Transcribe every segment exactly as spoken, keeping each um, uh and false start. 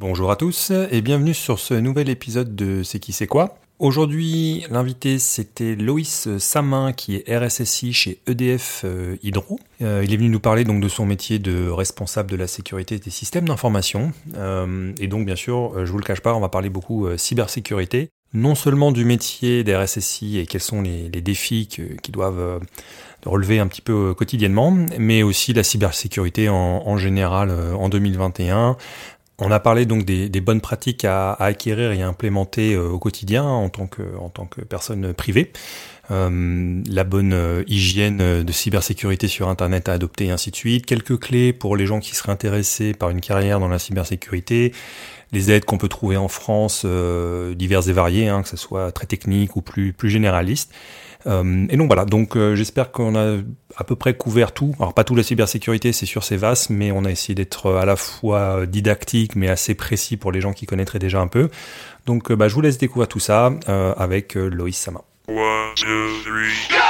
Bonjour à tous et bienvenue sur ce nouvel épisode de C'est qui c'est quoi. Aujourd'hui, l'invité c'était Loïs Samin qui est R S S I chez E D F euh, Hydro. Euh, il est venu nous parler donc de son métier de responsable de la sécurité des systèmes d'information. Euh, et donc bien sûr, je vous le cache pas, on va parler beaucoup euh, cybersécurité. Non seulement du métier des R S S I et quels sont les, les défis que, qui doivent euh, relever un petit peu euh, quotidiennement, mais aussi la cybersécurité en, en général euh, en deux mille vingt et un. On a parlé donc des, des bonnes pratiques à, à acquérir et à implémenter euh, au quotidien en tant que, en tant que personne privée, euh, la bonne euh, hygiène de cybersécurité sur Internet à adopter et ainsi de suite, quelques clés pour les gens qui seraient intéressés par une carrière dans la cybersécurité, les aides qu'on peut trouver en France, euh, diverses et variées, hein, que ce soit très technique ou plus, plus généraliste. Euh, et donc voilà, donc euh, j'espère qu'on a à peu près couvert tout. Alors pas tout la cybersécurité, c'est sûr, c'est vaste, mais on a essayé d'être à la fois didactique, mais assez précis pour les gens qui connaîtraient déjà un peu. Donc euh, bah, je vous laisse découvrir tout ça euh, avec euh, Loïs Samin. One, two, three, go!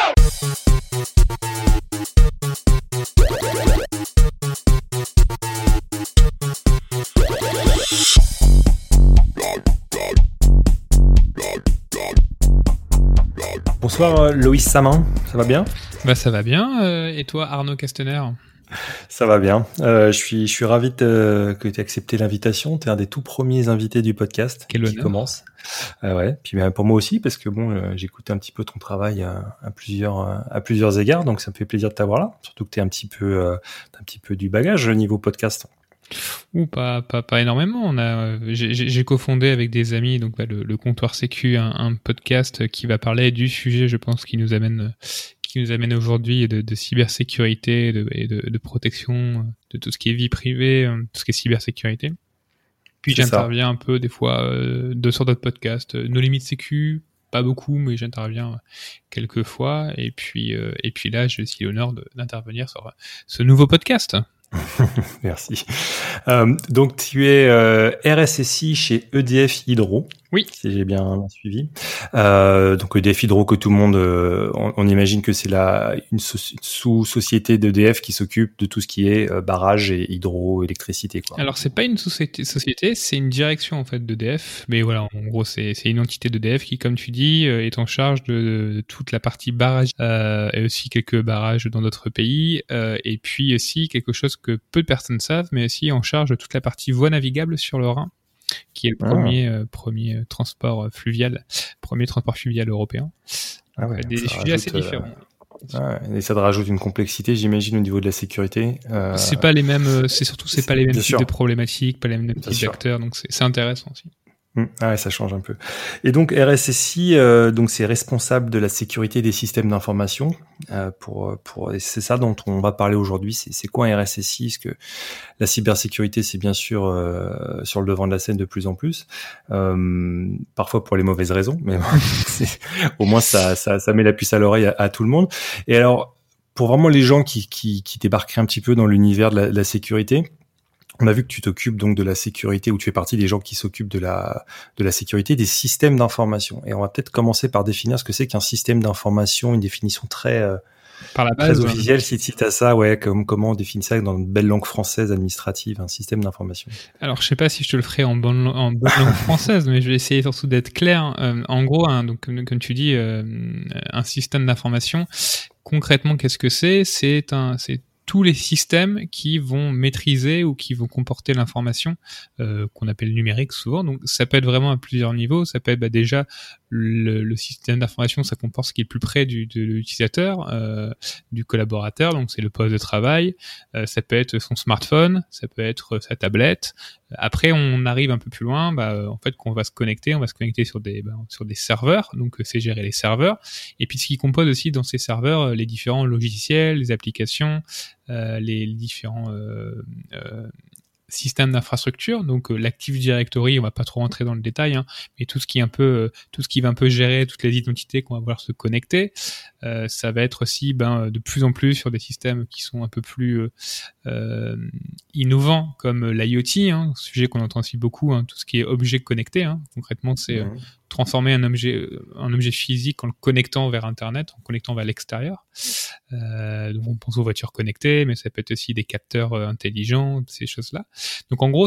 Bonsoir Loïs Samin, ça va bien ? Bah ça va bien, euh, et toi Arnaud Castaner ? Ça va bien, euh, je suis je suis ravi de, que tu aies accepté l'invitation, tu es un des tout premiers invités du podcast. Quel qui honneur. Commence. Euh, ouais, puis ben, pour moi aussi parce que bon, euh, j'ai écouté un petit peu ton travail à, à plusieurs à plusieurs égards, donc ça me fait plaisir de t'avoir là, surtout que tu es un petit peu euh, t'as un petit peu du bagage au niveau podcast. Ou pas, pas, pas énormément. On a, j'ai, j'ai cofondé avec des amis donc bah, le, le Comptoir Sécu, un, un podcast qui va parler du sujet, je pense, qui nous amène, qui nous amène aujourd'hui de, de cybersécurité de, et de, de protection de tout ce qui est vie privée, tout ce qui est cybersécurité. Puis C'est j'interviens ça. un peu des fois euh, de sur d'autres podcasts, Nos Limites Sécu, pas beaucoup, mais j'interviens quelques fois. Et puis, euh, et puis là, j'ai aussi l'honneur de, d'intervenir sur ce nouveau podcast. Merci. Euh, donc tu es euh, R S S I chez E D F Hydro. Oui. Si j'ai bien suivi. Euh, donc E D F Hydro que tout le monde, euh, on, on imagine que c'est la une, so- une sous-société d'E D F qui s'occupe de tout ce qui est euh, barrage et hydroélectricité, quoi. Alors c'est pas une société, société, c'est une direction en fait d'E D F, mais voilà, en gros c'est c'est une entité d'E D F qui, comme tu dis, euh, est en charge de, de toute la partie barrage euh, et aussi quelques barrages dans d'autres pays, euh, et puis aussi quelque chose que peu de personnes savent, mais aussi en charge de toute la partie voie navigable sur le Rhin, qui est le premier, ah. euh, premier transport fluvial, premier transport fluvial européen. Ah ouais, des sujets assez différents. Euh, ouais, et ça te rajoute une complexité, j'imagine, au niveau de la sécurité. Euh... C'est pas les mêmes, c'est surtout c'est, c'est pas les mêmes types sûr. de problématiques, pas les mêmes types d'acteurs, donc c'est, c'est intéressant aussi. Ah ouais, ça change un peu. Et donc R S S I, euh, donc c'est responsable de la sécurité des systèmes d'information. Euh, pour, pour, et c'est ça dont on va parler aujourd'hui. C'est, c'est quoi un R S S I ? Parce que la cybersécurité, c'est bien sûr euh, sur le devant de la scène de plus en plus, euh, parfois pour les mauvaises raisons, mais c'est, au moins ça, ça, ça met la puce à l'oreille à, à tout le monde. Et alors, pour vraiment les gens qui, qui, qui débarqueraient un petit peu dans l'univers de la, de la sécurité. On a vu que tu t'occupes donc de la sécurité, ou tu fais partie des gens qui s'occupent de la de la sécurité des systèmes d'information. Et on va peut-être commencer par définir ce que c'est qu'un système d'information, une définition très euh, par la base, très officielle. Si tu as ça, ouais, comme comment on définit ça dans une belle langue française administrative, un système d'information. Alors je sais pas si je te le ferai en bonne en bonne langue française, mais je vais essayer surtout d'être clair. Euh, en gros, hein, donc comme, comme tu dis, euh, un système d'information. Concrètement, qu'est-ce que c'est ? C'est un c'est tous les systèmes qui vont maîtriser ou qui vont comporter l'information euh, qu'on appelle numérique souvent. Donc ça peut être vraiment à plusieurs niveaux. Ça peut être bah, déjà le, le système d'information, ça comporte ce qui est le plus près du, de l'utilisateur, euh, du collaborateur. Donc c'est le poste de travail. Euh, ça peut être son smartphone, ça peut être sa tablette. Après, on arrive un peu plus loin. Bah, en fait, qu'on va se connecter, on va se connecter sur des bah, sur des serveurs. Donc c'est gérer les serveurs. Et puis ce qui compose aussi dans ces serveurs les différents logiciels, les applications. Euh, les, les différents euh, euh, systèmes d'infrastructure, donc euh, l'Active Directory, on va pas trop rentrer dans le détail, hein, mais tout ce qui est un peu, euh, tout ce qui va un peu gérer toutes les identités qu'on va vouloir se connecter, euh, ça va être aussi, ben, de plus en plus sur des systèmes qui sont un peu plus euh, euh, innovants, comme l'IoT, hein, un sujet qu'on entend aussi beaucoup, hein, tout ce qui est objet connecté, hein, concrètement, c'est euh, transformer un objet, un objet physique en le connectant vers Internet, en connectant vers l'extérieur. Euh, donc on pense aux voitures connectées, mais ça peut être aussi des capteurs euh, intelligents, ces choses-là. Donc en gros, c'est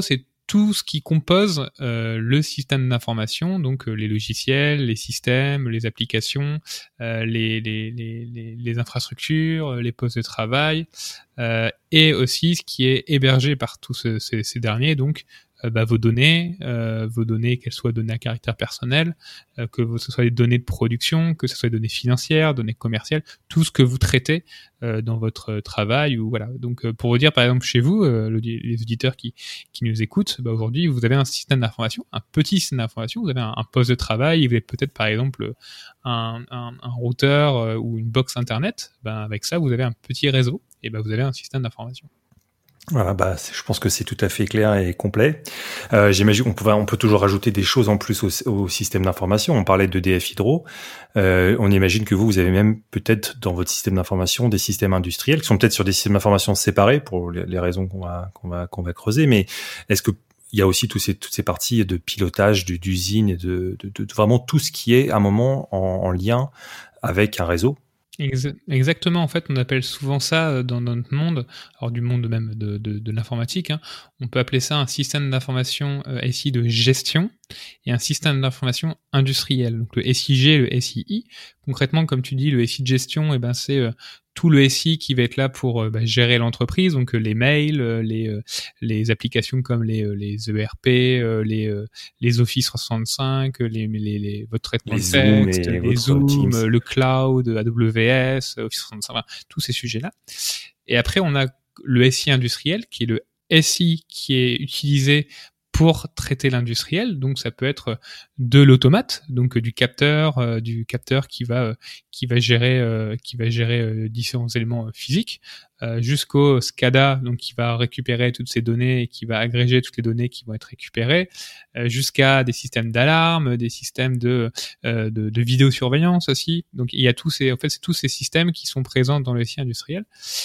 tout ce qui compose euh, le système d'information, donc euh, les logiciels, les systèmes, les applications, euh, les, les, les, les, les infrastructures, les postes de travail, euh, et aussi ce qui est hébergé par tous ce, ces, ces derniers, donc euh, bah, vos données, euh, vos données, qu'elles soient données à caractère personnel, euh, que ce soit des données de production, que ce soit des données financières, données commerciales, tout ce que vous traitez euh, dans votre travail, ou voilà. Donc euh, pour vous dire, par exemple, chez vous, euh, les auditeurs qui, qui nous écoutent, bah, aujourd'hui, vous avez un système d'information, un petit système d'information, vous avez un, un poste de travail, et vous avez peut-être, par exemple, un, un, un routeur euh, ou une box internet. Ben, avec ça, vous avez un petit réseau, et ben, vous avez un système d'information. Voilà, bah, je pense que c'est tout à fait clair et complet. Euh, j'imagine qu'on peut, on peut toujours rajouter des choses en plus au, au système d'information. On parlait d'E D F Hydro. Euh, on imagine que vous, vous avez même peut-être dans votre système d'information des systèmes industriels qui sont peut-être sur des systèmes d'information séparés pour les, les raisons qu'on va, qu'on va, qu'on va creuser. Mais est-ce que il y a aussi tous ces, toutes ces parties de pilotage du, d'usine et de, de, de, de vraiment tout ce qui est à un moment en, en lien avec un réseau? Exactement, en fait, on appelle souvent ça dans notre monde, alors du monde même de, de, de l'informatique, hein, on peut appeler ça un système d'information euh, S I de gestion et un système d'information industriel. Donc le S I G, le S I I. Concrètement, comme tu dis, le S I de gestion, eh ben, c'est euh, tout le S I qui va être là pour euh, bah, gérer l'entreprise, donc euh, les mails, euh, les euh, les applications comme les euh, les E R P, euh, les euh, les Office trois cent soixante-cinq, les les, les votre traitement les de Zoom texte, et les Zoom, Teams. le cloud, A W S, Office trois cent soixante-cinq, enfin, tous ces sujets-là. Et après, on a le S I industriel, qui est le S I qui est utilisé pour traiter l'industriel. Donc ça peut être de l'automate, donc du capteur, euh, du capteur qui va euh, qui va gérer euh, qui va gérer euh, différents éléments euh, physiques, euh, jusqu'au SCADA, donc qui va récupérer toutes ces données et qui va agréger toutes les données qui vont être récupérées, euh, jusqu'à des systèmes d'alarme, des systèmes de, euh, de de vidéosurveillance aussi. Donc il y a tous ces en fait c'est tous ces systèmes qui sont présents dans le S I industriel.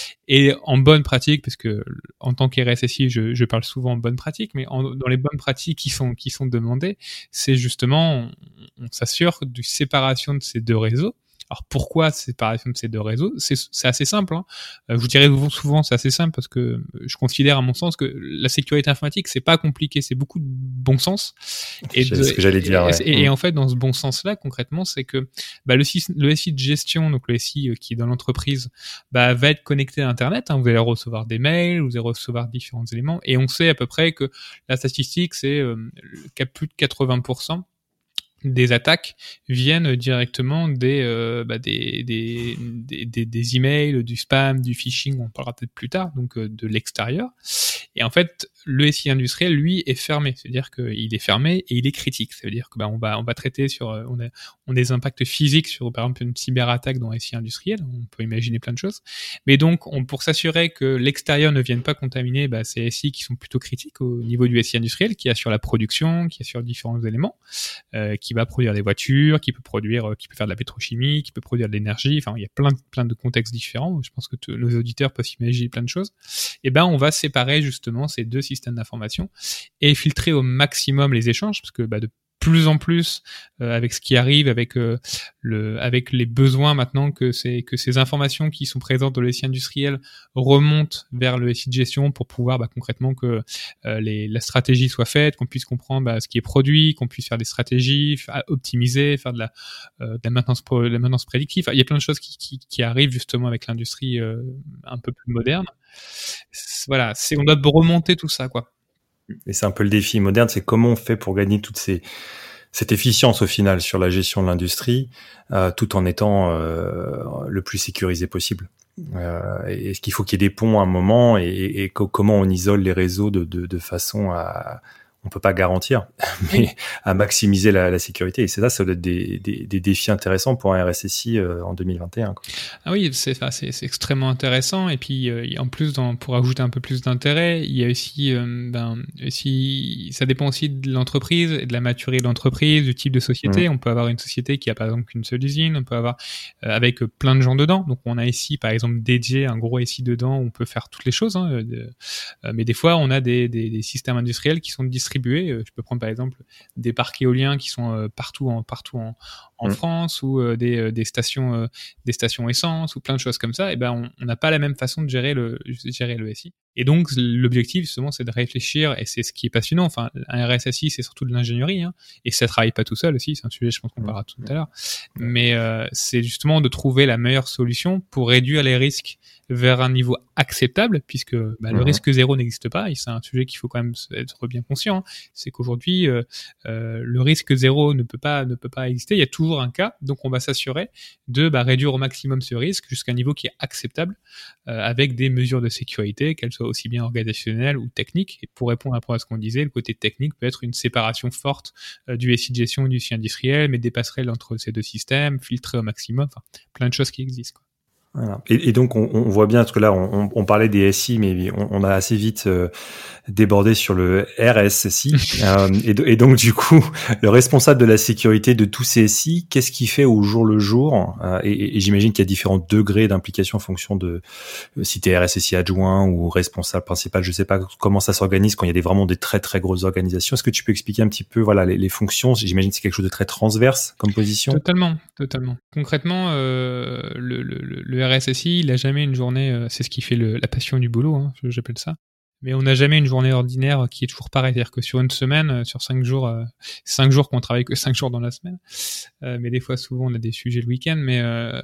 Et en bonne pratique, parce que en tant qu'R S S I, je, je parle souvent en bonne pratique, mais en, dans les bonnes pratiques qui sont qui sont demandées, c'est justement on, on s'assure d'une séparation de ces deux réseaux. Alors pourquoi séparation de ces deux réseaux ? C'est, c'est assez simple. Hein. Je vous dirais souvent, c'est assez simple parce que je considère à mon sens que la sécurité informatique, c'est pas compliqué, c'est beaucoup de bon sens. Et c'est ce que j'allais dire. Ouais. Et, et, et en fait, dans ce bon sens-là, concrètement, c'est que bah, le, le S I de gestion, donc le S I qui est dans l'entreprise, bah, va être connecté à Internet. Hein. Vous allez recevoir des mails, vous allez recevoir différents éléments, et on sait à peu près que la statistique, c'est euh, plus de quatre-vingts pour cent des attaques viennent directement des, euh, bah des, des, des, des, des emails, du spam, du phishing, on parlera peut-être plus tard, donc euh, de l'extérieur. Et en fait, le S I industriel, lui, est fermé. C'est-à-dire qu'il est fermé et il est critique. Ça veut dire que bah, on va on va traiter sur on a on a des impacts physiques sur par exemple une cyberattaque dans le S I industriel. On peut imaginer plein de choses. Mais donc, on, pour s'assurer que l'extérieur ne vienne pas contaminer bah, ces S I qui sont plutôt critiques au niveau du S I industriel, qui assure la production, qui assure différents éléments, euh, qui va produire des voitures, qui peut produire, qui peut faire de la pétrochimie, qui peut produire de l'énergie. Enfin, il y a plein plein de contextes différents. Je pense que t- nos auditeurs peuvent imaginer plein de choses. Et ben, on va séparer justement ces deux systèmes d'information et filtrer au maximum les échanges, parce que bah, de plus en plus euh, avec ce qui arrive, avec euh, le, avec les besoins maintenant que ces que ces informations qui sont présentes dans le S I industriel remontent vers le S I de gestion pour pouvoir bah, concrètement que euh, les, la stratégie soit faite, qu'on puisse comprendre bah, ce qui est produit, qu'on puisse faire des stratégies, faire, optimiser, faire de la, euh, de la maintenance pro, de la maintenance prédictive. Enfin, il y a plein de choses qui, qui, qui arrivent justement avec l'industrie euh, un peu plus moderne. C'est, voilà, c'est on doit remonter tout ça, quoi. Et c'est un peu le défi moderne, c'est comment on fait pour gagner toute ces, cette efficience au final sur la gestion de l'industrie, euh, tout en étant euh, le plus sécurisé possible. Euh, est-ce qu'il faut qu'il y ait des ponts à un moment et, et, et comment on isole les réseaux de, de, de façon à... On peut pas garantir, mais oui. à maximiser la, la sécurité. Et c'est ça, ça doit être des, des, des défis intéressants pour un R S S I euh, en deux mille vingt et un. Quoi. Ah oui, c'est, c'est, c'est extrêmement intéressant. Et puis, euh, en plus, dans, pour ajouter un peu plus d'intérêt, il y a aussi, euh, ben, aussi, ça dépend aussi de l'entreprise et de la maturité de l'entreprise, du type de société. Mmh. On peut avoir une société qui a par exemple qu'une seule usine, on peut avoir euh, avec plein de gens dedans. Donc, on a ici, par exemple, dédié un gros S I dedans où on peut faire toutes les choses. Hein, de, euh, mais des fois, on a des, des, des systèmes industriels qui sont distribués. Je peux prendre par exemple des parcs éoliens qui sont euh, partout en partout en, en mmh. France, ou euh, des, des stations euh, des stations essence, ou plein de choses comme ça. Et ben on n'a pas la même façon de gérer le gérer le S I. Et donc, l'objectif, justement, c'est de réfléchir, et c'est ce qui est passionnant. Enfin, un R S S I, c'est surtout de l'ingénierie, hein, et ça travaille pas tout seul aussi. C'est un sujet, je pense qu'on parlera tout à l'heure. Mais euh, c'est justement de trouver la meilleure solution pour réduire les risques vers un niveau acceptable, puisque bah, le mmh. risque zéro n'existe pas, et c'est un sujet qu'il faut quand même être bien conscient. Hein. C'est qu'aujourd'hui, euh, euh, le risque zéro ne peut pas ne peut pas exister. Il y a toujours un cas, donc on va s'assurer de bah, réduire au maximum ce risque jusqu'à un niveau qui est acceptable, euh, avec des mesures de sécurité, qu'elles soient aussi bien organisationnelles ou techniques. Et pour répondre un peu à ce qu'on disait, le côté technique peut être une séparation forte euh, du S I de gestion et du S I industriel, mais des passerelles entre ces deux systèmes, filtrer au maximum, enfin plein de choses qui existent, quoi. Voilà. Et, et donc on, on voit bien, parce que là on, on parlait des S I, mais on, on a assez vite euh, débordé sur le R S S I. euh, et, et donc du coup, le responsable de la sécurité de tous ces S I, qu'est-ce qu'il fait au jour le jour euh, et, et j'imagine qu'il y a différents degrés d'implication en fonction de euh, si t'es R S S I adjoint ou responsable principal. Je sais pas comment ça s'organise quand il y a des, vraiment des très très grosses organisations. Est-ce que tu peux expliquer un petit peu voilà les, les fonctions? J'imagine que c'est quelque chose de très transverse comme position. Totalement, totalement. Concrètement, euh, le, le, le R S S I, il a jamais une journée, euh, c'est ce qui fait le, la passion du boulot, hein, j'appelle ça. Mais on n'a jamais une journée ordinaire qui est toujours pareille. C'est-à-dire que sur une semaine, euh, sur cinq jours, euh, cinq jours qu'on travaille que cinq jours dans la semaine. Euh, mais des fois, souvent, on a des sujets le week-end. Mais euh,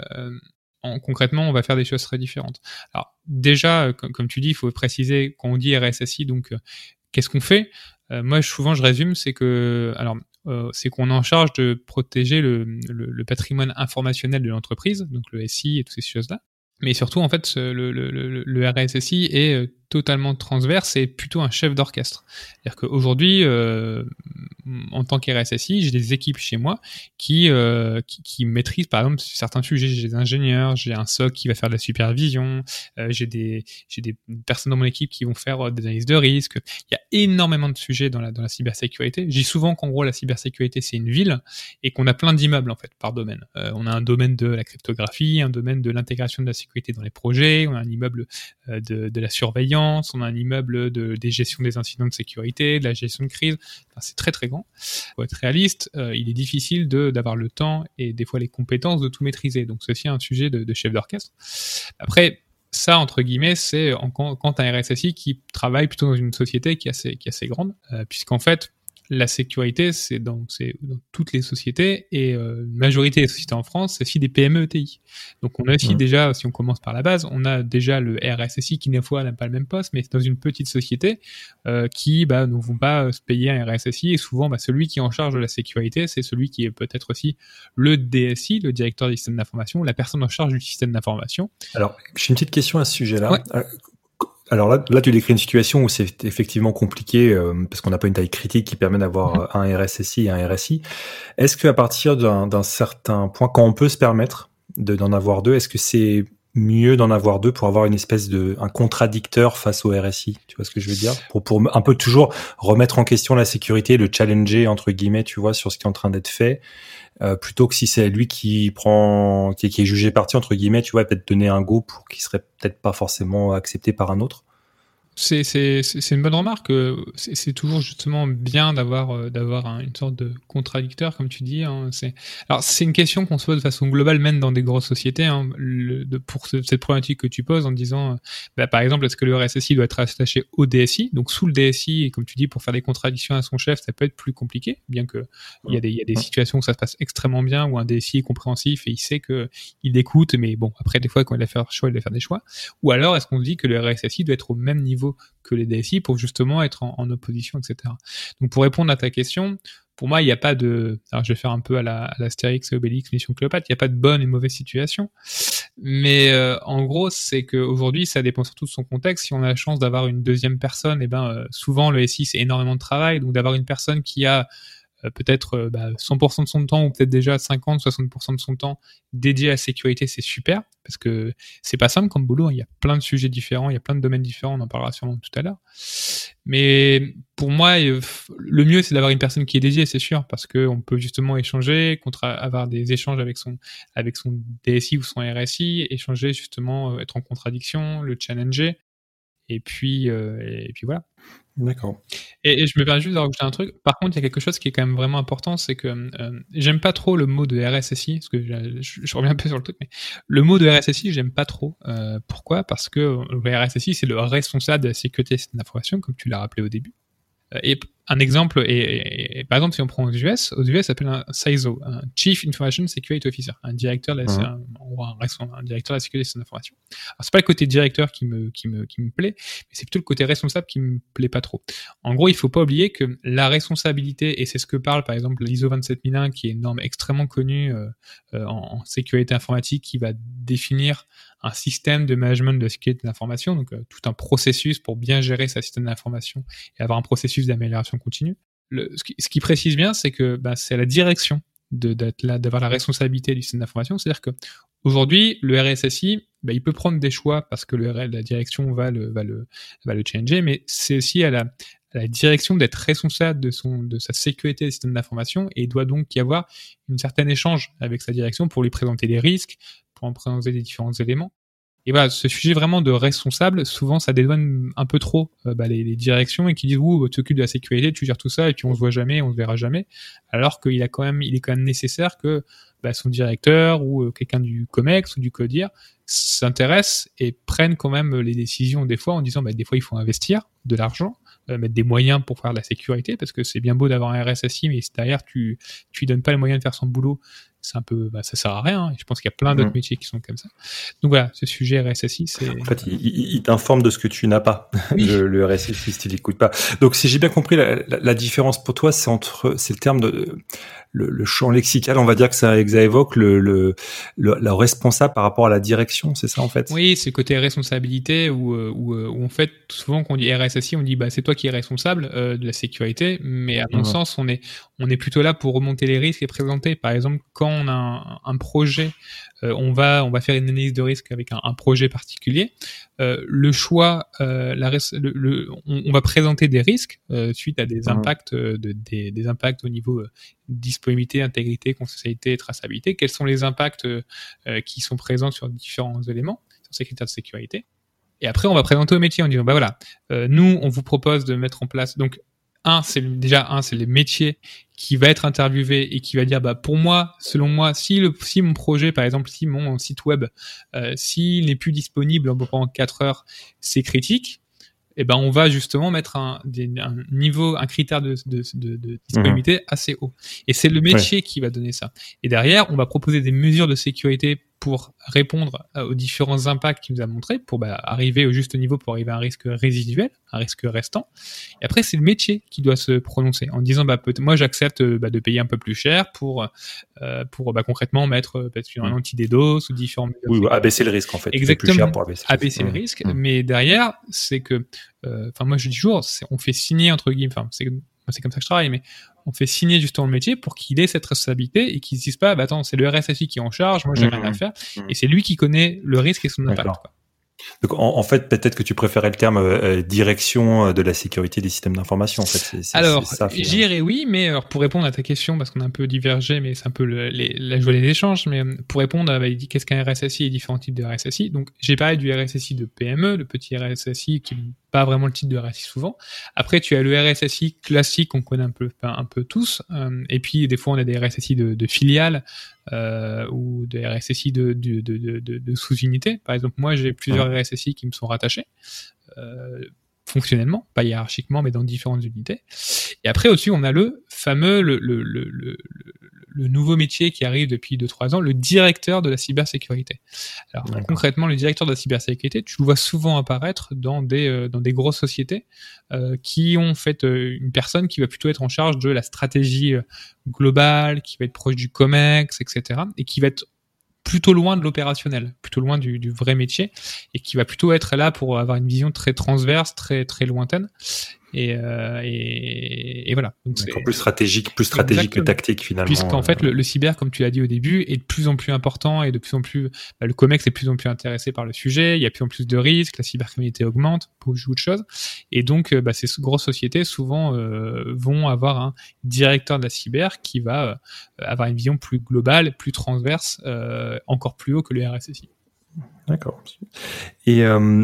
en, concrètement, on va faire des choses très différentes. Alors déjà, comme, comme tu dis, il faut préciser quand on dit R S S I, donc euh, qu'est-ce qu'on fait? euh, Moi, souvent, je résume, c'est que, alors, euh, c'est qu'on est en charge de protéger le, le, le patrimoine informationnel de l'entreprise, donc le S I et toutes ces choses-là. Mais surtout, en fait, le, le, le, le R S S I est totalement transverse et plutôt un chef d'orchestre. C'est-à-dire qu'aujourd'hui, euh, en tant qu'R S S I, j'ai des équipes chez moi qui, euh, qui, qui maîtrisent, par exemple, certains sujets. J'ai des ingénieurs, j'ai un S O C qui va faire de la supervision, euh, j'ai des, j'ai des personnes dans mon équipe qui vont faire des analyses de risque. Il y a énormément de sujets dans la, dans la cybersécurité. Je dis souvent qu'en gros, la cybersécurité, c'est une ville et qu'on a plein d'immeubles, en fait, par domaine. Euh, on a un domaine de la cryptographie, un domaine de l'intégration de la sécurité dans les projets, on a un immeuble euh, de, de la surveillance, on a un immeuble de, des gestions des incidents de sécurité, de la gestion de crise. Enfin, c'est très très grand. Pour être réaliste, euh, il est difficile de, d'avoir le temps et des fois les compétences de tout maîtriser. Donc c'est aussi un sujet de, de chef d'orchestre. Après, ça, entre guillemets, c'est en, quand, quand tu as un R S S I qui travaille plutôt dans une société qui est assez, qui est assez grande, euh, puisqu'en fait, la sécurité, c'est dans, c'est dans toutes les sociétés et euh, une majorité des sociétés en France, c'est aussi des P M E E T I. Donc on a aussi mmh. déjà, si on commence par la base, on a déjà le R S S I qui des fois n'a pas le même poste, mais c'est dans une petite société euh, qui bah, ne vont pas se payer un R S S I et souvent bah, celui qui est en charge de la sécurité, c'est celui qui est peut-être aussi le D S I, le directeur du système d'information, la personne en charge du système d'information. Alors j'ai une petite question à ce sujet-là. Ouais. Euh, Alors là, là, tu décris une situation où c'est effectivement compliqué euh, parce qu'on n'a pas une taille critique qui permet d'avoir mmh. un R S S I et un R S I. Est-ce qu'à partir d'un, d'un certain point, quand on peut se permettre de, d'en avoir deux, est-ce que c'est mieux d'en avoir deux pour avoir une espèce de un contradicteur face au R S I? Tu vois ce que je veux dire? Pour pour un peu toujours remettre en question la sécurité, le challenger entre guillemets, tu vois, sur ce qui est en train d'être fait. Euh, plutôt que si c'est lui qui prend, qui, qui est jugé parti entre guillemets, tu vois, peut-être donner un go pour qu'il serait peut-être pas forcément accepté par un autre. C'est, c'est, c'est une bonne remarque. C'est, c'est toujours justement bien d'avoir, d'avoir un, une sorte de contradicteur, comme tu dis. Hein. C'est, alors, c'est une question qu'on se pose de façon globale, même dans des grosses sociétés, hein, le, de, pour ce, cette problématique que tu poses en disant, bah, par exemple, est-ce que le R S S I doit être attaché au D S I? Donc, sous le D S I, et comme tu dis, pour faire des contradictions à son chef, ça peut être plus compliqué, bien que il y a des, il y a des situations où ça se passe extrêmement bien, où un D S I est compréhensif et il sait que il écoute, mais bon, après, des fois, quand il doit faire un choix, il doit faire des choix. Ou alors, est-ce qu'on se dit que le R S S I doit être au même niveau que les D S I pour justement être en, en opposition, et cetera. Donc pour répondre à ta question, pour moi, il n'y a pas de... Alors je vais faire un peu à, la, à l'Astérix et Obélix, Mission Cléopâtre, il n'y a pas de bonne et mauvaise situation. Mais euh, en gros, c'est qu'aujourd'hui, ça dépend surtout de son contexte. Si on a la chance d'avoir une deuxième personne, eh ben, euh, souvent le S I, c'est énormément de travail. Donc d'avoir une personne qui a Euh, peut-être euh, bah, cent pour cent de son temps ou peut-être déjà cinquante à soixante pour cent de son temps dédié à la sécurité, c'est super parce que c'est pas simple comme boulot, hein. Il y a plein de sujets différents, il y a plein de domaines différents, on en parlera sûrement tout à l'heure. Mais pour moi, euh, le mieux c'est d'avoir une personne qui est dédiée, c'est sûr, parce que on peut justement échanger, contre avoir des échanges avec son avec son D S I ou son R S I, échanger justement, euh, être en contradiction, le challenger. Et puis, euh, et puis voilà. D'accord. Et, et je me permets juste de rajouter un truc. Par contre, il y a quelque chose qui est quand même vraiment important, c'est que euh, j'aime pas trop le mot de R S S I, parce que je, je, je reviens un peu sur le truc, mais le mot de R S S I, j'aime pas trop. Euh, pourquoi ? Parce que le R S S I, c'est le responsable de la sécurité des systèmes d'information, comme tu l'as rappelé au début. Et un exemple, et, et, et par exemple, si on prend aux U S, aux U S, ça s'appelle un C I S O, un Chief Information Security Officer, un directeur de la, mmh. un, un, un directeur de la sécurité des systèmes d'information. Alors, c'est pas le côté directeur qui me, qui me, qui me plaît, mais c'est plutôt le côté responsable qui me plaît pas trop. En gros, il faut pas oublier que la responsabilité, et c'est ce que parle, par exemple, l'I S O vingt-sept mille un, qui est une norme extrêmement connue euh, euh, en, en sécurité informatique, qui va définir un système de management de la sécurité de l'information, donc euh, tout un processus pour bien gérer sa système d'information et avoir un processus d'amélioration continue. Le, ce, qui, ce qui précise bien, c'est que bah, c'est à la direction de, d'être là, d'avoir la responsabilité du système d'information. C'est-à-dire que aujourd'hui, le R S S I, bah, il peut prendre des choix parce que le, la direction va le, va le, va le changer, mais c'est aussi à la, à la direction d'être responsable de son, de sa sécurité des systèmes d'information, et il doit donc y avoir une certaine échange avec sa direction pour lui présenter des risques, pour en présenter des différents éléments. Et voilà, ce sujet vraiment de responsable, souvent ça dédouane un peu trop euh, bah, les, les directions, et qui disent ouh, tu t'occupes de la sécurité, tu gères tout ça, et puis on se voit jamais, on se verra jamais. Alors qu'il a quand même, il est quand même nécessaire que bah, son directeur ou euh, quelqu'un du COMEX ou du CODIR s'intéresse et prenne quand même les décisions des fois en disant bah, des fois il faut investir de l'argent, euh, mettre des moyens pour faire de la sécurité, parce que c'est bien beau d'avoir un R S S I, mais si derrière tu tu lui donnes pas les moyens de faire son boulot, c'est un peu, bah, ça sert à rien. Hein. Je pense qu'il y a plein d'autres mmh. métiers qui sont comme ça. Donc voilà, ce sujet R S S I, c'est. En fait, il, il, il t'informe de ce que tu n'as pas. Oui. Le, le R S S I, s'il n'écoute pas. Donc, si j'ai bien compris, la, la, la différence pour toi, c'est entre, c'est le terme de, le, le champ lexical, on va dire que ça, que ça évoque le, le, le, le responsable par rapport à la direction, c'est ça en fait? Oui, c'est le côté responsabilité où, où, où en fait, souvent quand on dit R S S I, on dit bah c'est toi qui es responsable euh, de la sécurité, mais à mon mmh. sens, on est, on est plutôt là pour remonter les risques et présenter. Par exemple, quand on a un, un projet, euh, on va, on va faire une analyse de risque avec un, un projet particulier. Euh, le choix, euh, la, le, le, on, on va présenter des risques euh, suite à des mmh. impacts, euh, de, des, des impacts au niveau euh, disponibilité, intégrité, confidentialité, traçabilité. Quels sont les impacts euh, qui sont présents sur différents éléments, sur ces critères de sécurité. Et après, on va présenter au métier en disant, bah voilà, euh, nous, on vous propose de mettre en place. Donc, un, c'est déjà un, c'est les métiers qui va être interviewé et qui va dire, bah pour moi, selon moi, si le, si mon projet, par exemple, si mon site web, euh, s'il n'est plus disponible pendant quatre heures, c'est critique. Eh ben, on va justement mettre un, des, un niveau, un critère de, de, de, de disponibilité mmh. assez haut. Et c'est le métier ouais. qui va donner ça. Et derrière, on va proposer des mesures de sécurité pour répondre aux différents impacts qu'il nous a montrés, pour bah, arriver au juste niveau, pour arriver à un risque résiduel, un risque restant. Et après, c'est le métier qui doit se prononcer en disant, bah, peut- moi, j'accepte bah, de payer un peu plus cher pour, euh, pour bah, concrètement mettre peut-être un anti-DDoS ou différents mesures. Oui, abaisser le risque en fait. Exactement. Plus cher pour abaisser, abaisser le risque. Mmh. Mais derrière, c'est que, enfin, euh, moi, je dis toujours, c'est, on fait signer entre guillemets, enfin, c'est c'est comme ça que je travaille, mais on fait signer justement le métier pour qu'il ait cette responsabilité et qu'il se dise pas, bah attends, c'est le R S S I qui est en charge, moi j'ai mmh, rien à faire, mmh. et c'est lui qui connaît le risque et son impact. Quoi. Donc en, en fait, peut-être que tu préférais le terme euh, direction de la sécurité des systèmes d'information. En fait, c'est, c'est, alors, c'est ça, j'irais oui, mais alors pour répondre à ta question, parce qu'on a un peu divergé, mais c'est un peu le, les, la joie des échanges, mais pour répondre, bah, il dit qu'est-ce qu'un R S S I et différents types de R S S I. Donc j'ai parlé du R S S I de P M E, le petit R S S I qui pas vraiment le titre de R S S I souvent. Après, tu as le R S S I classique qu'on connaît un peu, un peu tous. Euh, et puis, des fois, on a des R S S I de, de filiales euh, ou des R S S I de, de, de, de, de, de sous-unités. Par exemple, moi, j'ai plusieurs ouais. R S S I qui me sont rattachés. Euh, fonctionnellement, pas hiérarchiquement, mais dans différentes unités. Et après, au-dessus, on a le fameux, le, le, le, le, le nouveau métier qui arrive depuis deux trois ans, le directeur de la cybersécurité. Alors, D'accord. concrètement, le directeur de la cybersécurité, tu le vois souvent apparaître dans des, euh, dans des grosses sociétés euh, qui ont fait euh, une personne qui va plutôt être en charge de la stratégie euh, globale, qui va être proche du COMEX, et cetera, et qui va être plutôt loin de l'opérationnel, plutôt loin du, du vrai métier, et qui va plutôt être là pour avoir une vision très transverse, très très lointaine. Et, euh, et, et voilà. Donc c'est plus stratégique, plus stratégique exactement. Que tactique finalement. Puisqu'en fait, le, le cyber, comme tu l'as dit au début, est de plus en plus important et de plus en plus, bah, le COMEX est de plus en plus intéressé par le sujet. Il y a de plus en plus de risques, la cybercriminalité augmente, beaucoup de choses. Et donc, bah, ces grosses sociétés souvent euh, vont avoir un directeur de la cyber qui va euh, avoir une vision plus globale, plus transverse, euh, encore plus haut que le R S S I. D'accord. Et euh,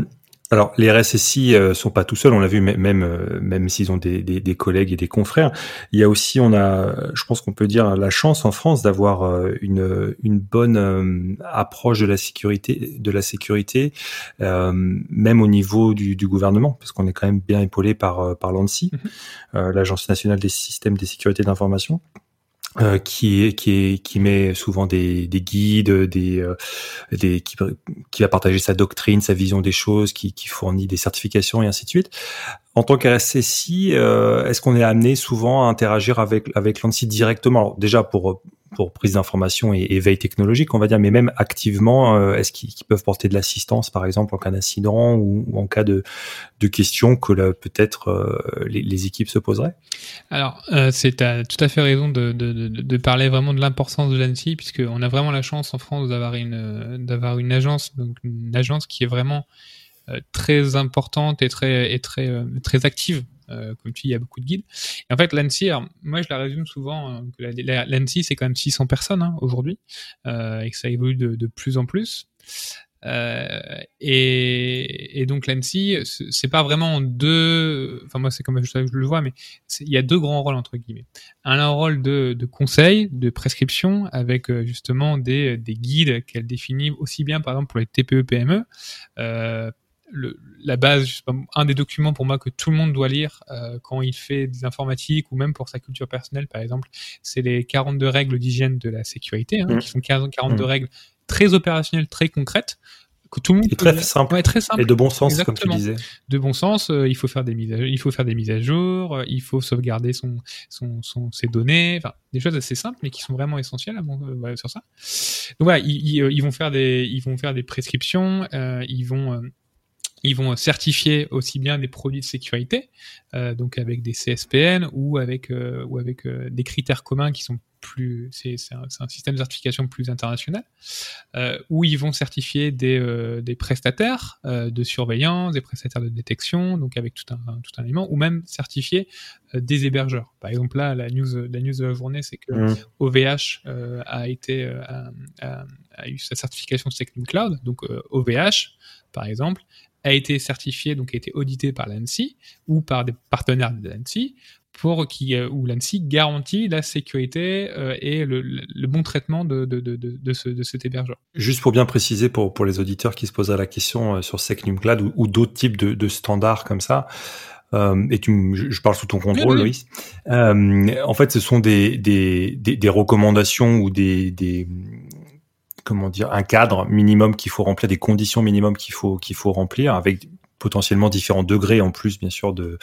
Alors, les R S S I euh, sont pas tout seuls. On l'a vu, même même, même s'ils ont des, des, des collègues et des confrères. Il y a aussi, on a, je pense qu'on peut dire, la chance en France d'avoir euh, une une bonne euh, approche de la sécurité, de la sécurité, euh, même au niveau du, du gouvernement, parce qu'on est quand même bien épaulé par par l'ANSSI, mm-hmm. euh, l'Agence nationale des systèmes de sécurité d'information. Euh, qui est qui est qui met souvent des des guides, des euh, des qui qui va partager sa doctrine, sa vision des choses, qui qui fournit des certifications et ainsi de suite. En tant qu'R S S I, euh, est-ce qu'on est amené souvent à interagir avec avec l'ANSSI directement? Alors, déjà pour pour prise d'information et, et veille technologique, on va dire, mais même activement, euh, est-ce qu'ils, qu'ils peuvent porter de l'assistance, par exemple, en cas d'incident ou, ou en cas de, de questions que là, peut-être euh, les, les équipes se poseraient? Alors, euh, c'est t'as tout à fait raison de, de, de, de parler vraiment de l'importance de l'ANSSI, puisqu'on a vraiment la chance en France d'avoir une, d'avoir une agence, donc une agence qui est vraiment euh, très importante et très, et très, euh, très active. Euh, comme tu dis, il y a beaucoup de guides. Et en fait, l'ANSSI, alors, moi je la résume souvent, euh, que la, la, l'ANSSI c'est quand même six cents personnes hein, aujourd'hui, euh, et que ça évolue de, de plus en plus. Euh, et, et donc l'ANSSI, c'est pas vraiment deux, enfin moi c'est comme je, je le vois, mais il y a deux grands rôles entre guillemets. Un rôle de, de conseil, de prescription, avec euh, justement des, des guides qu'elle définit aussi bien par exemple pour les T P E P M E. Euh, Le, la base, je sais pas, un des documents pour moi que tout le monde doit lire euh, quand il fait des informatiques ou même pour sa culture personnelle, par exemple, c'est les quarante-deux règles d'hygiène de la sécurité, hein, mmh. qui sont quarante-deux mmh. règles très opérationnelles, très concrètes, que tout le monde et très simple. Ouais, très simple et de bon sens. Exactement. Comme tu disais. De bon sens, euh, il faut faire des mises à, il faut faire des mises à jour, euh, il faut sauvegarder son, son, son, ses données, enfin des choses assez simples mais qui sont vraiment essentielles à mon, euh, voilà, sur ça. Donc voilà, ils, ils, ils vont faire des, ils vont faire des prescriptions, euh, ils vont euh, Ils vont certifier aussi bien des produits de sécurité, euh, donc avec des C S P N ou avec euh, ou avec euh, des critères communs qui sont plus, c'est, c'est, un, c'est un système de certification plus international, euh, où ils vont certifier des euh, des prestataires euh, de surveillance, des prestataires de détection, donc avec tout un tout un élément, ou même certifier euh, des hébergeurs. Par exemple là, la news la news de la journée, c'est que mmh. O V H euh, a été euh, a, a, a eu sa certification SecNumCloud, donc euh, O V H par exemple a été certifié, donc a été audité par l'ANSSI ou par des partenaires de l'ANSSI, pour qui, euh, où l'ANSSI garantit la sécurité euh, et le, le, le bon traitement de, de, de, de, ce, de cet hébergeur. Juste pour bien préciser pour, pour les auditeurs qui se poseraient la question euh, sur SecNumCloud ou, ou d'autres types de, de standards comme ça, euh, et tu, je, je parle sous ton contrôle, oui, oui. Loïs. Euh, en fait, ce sont des, des, des, des recommandations ou des, des comment dire, un cadre minimum qu'il faut remplir, des conditions minimum qu'il faut qu'il faut remplir, avec potentiellement différents degrés en plus, bien sûr, de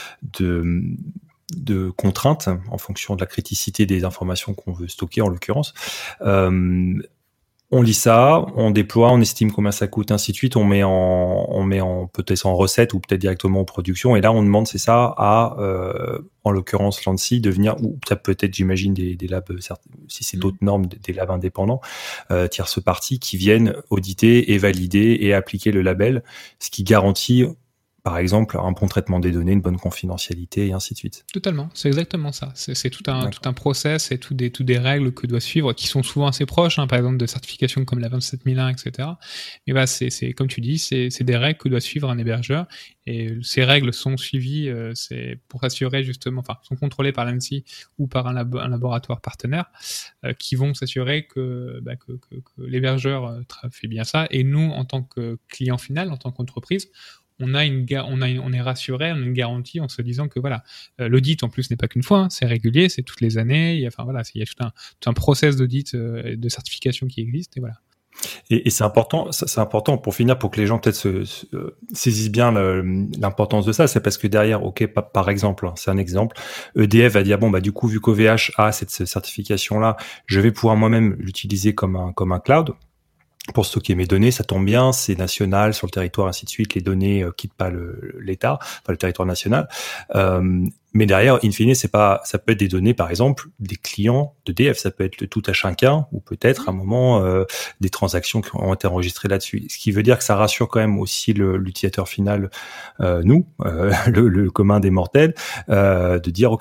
de de contraintes en fonction de la criticité des informations qu'on veut stocker, en l'occurrence. Euh, on lit ça, on déploie, on estime combien ça coûte, ainsi de suite. On met en, on met en peut-être en recette ou peut-être directement en production. Et là, on demande, c'est ça, à, euh, en l'occurrence, l'ANSSI de venir, ou ça peut être, j'imagine, des, des labs, si c'est d'autres normes, des labs indépendants, euh, tierces parties qui viennent auditer et valider et appliquer le label, ce qui garantit, par exemple, un bon traitement des données, une bonne confidentialité et ainsi de suite. Totalement, c'est exactement ça. C'est, c'est tout un tout un process et tout des tout des règles que doit suivre, qui sont souvent assez proches, hein, par exemple de certifications comme la vingt-sept mille un, et cetera. Mais bah c'est c'est comme tu dis, c'est c'est des règles que doit suivre un hébergeur, et ces règles sont suivies, euh, c'est pour assurer justement, enfin sont contrôlées par l'ANSSI ou par un, labo, un laboratoire partenaire, euh, qui vont s'assurer que, bah, que, que que l'hébergeur euh, fait bien ça, et nous en tant que client final, en tant qu'entreprise, on a une, on a une, on est rassuré, on a une garantie en se disant que voilà, euh, l'audit en plus n'est pas qu'une fois, hein, c'est régulier, c'est toutes les années, il y a, enfin voilà, il y a tout un, tout un process d'audit, euh, de certification qui existe, et voilà. Et, et c'est important, c'est important pour finir, pour que les gens peut-être se, se, saisissent bien le, l'importance de ça, c'est parce que derrière, ok, par, par exemple, c'est un exemple, E D F va dire bon bah du coup vu qu'O V H a cette certification là, je vais pouvoir moi-même l'utiliser comme un comme un cloud pour stocker mes données, ça tombe bien, c'est national sur le territoire, ainsi de suite, les données euh, quittent pas le, l'État, enfin le territoire national. Euh, mais derrière, in fine, c'est pas, ça peut être des données, par exemple, des clients d'E D F, ça peut être le tout à chacun, ou peut-être à un moment euh, des transactions qui ont été enregistrées là-dessus. Ce qui veut dire que ça rassure quand même aussi le, l'utilisateur final, euh, nous, euh, le, le commun des mortels, euh, de dire ok.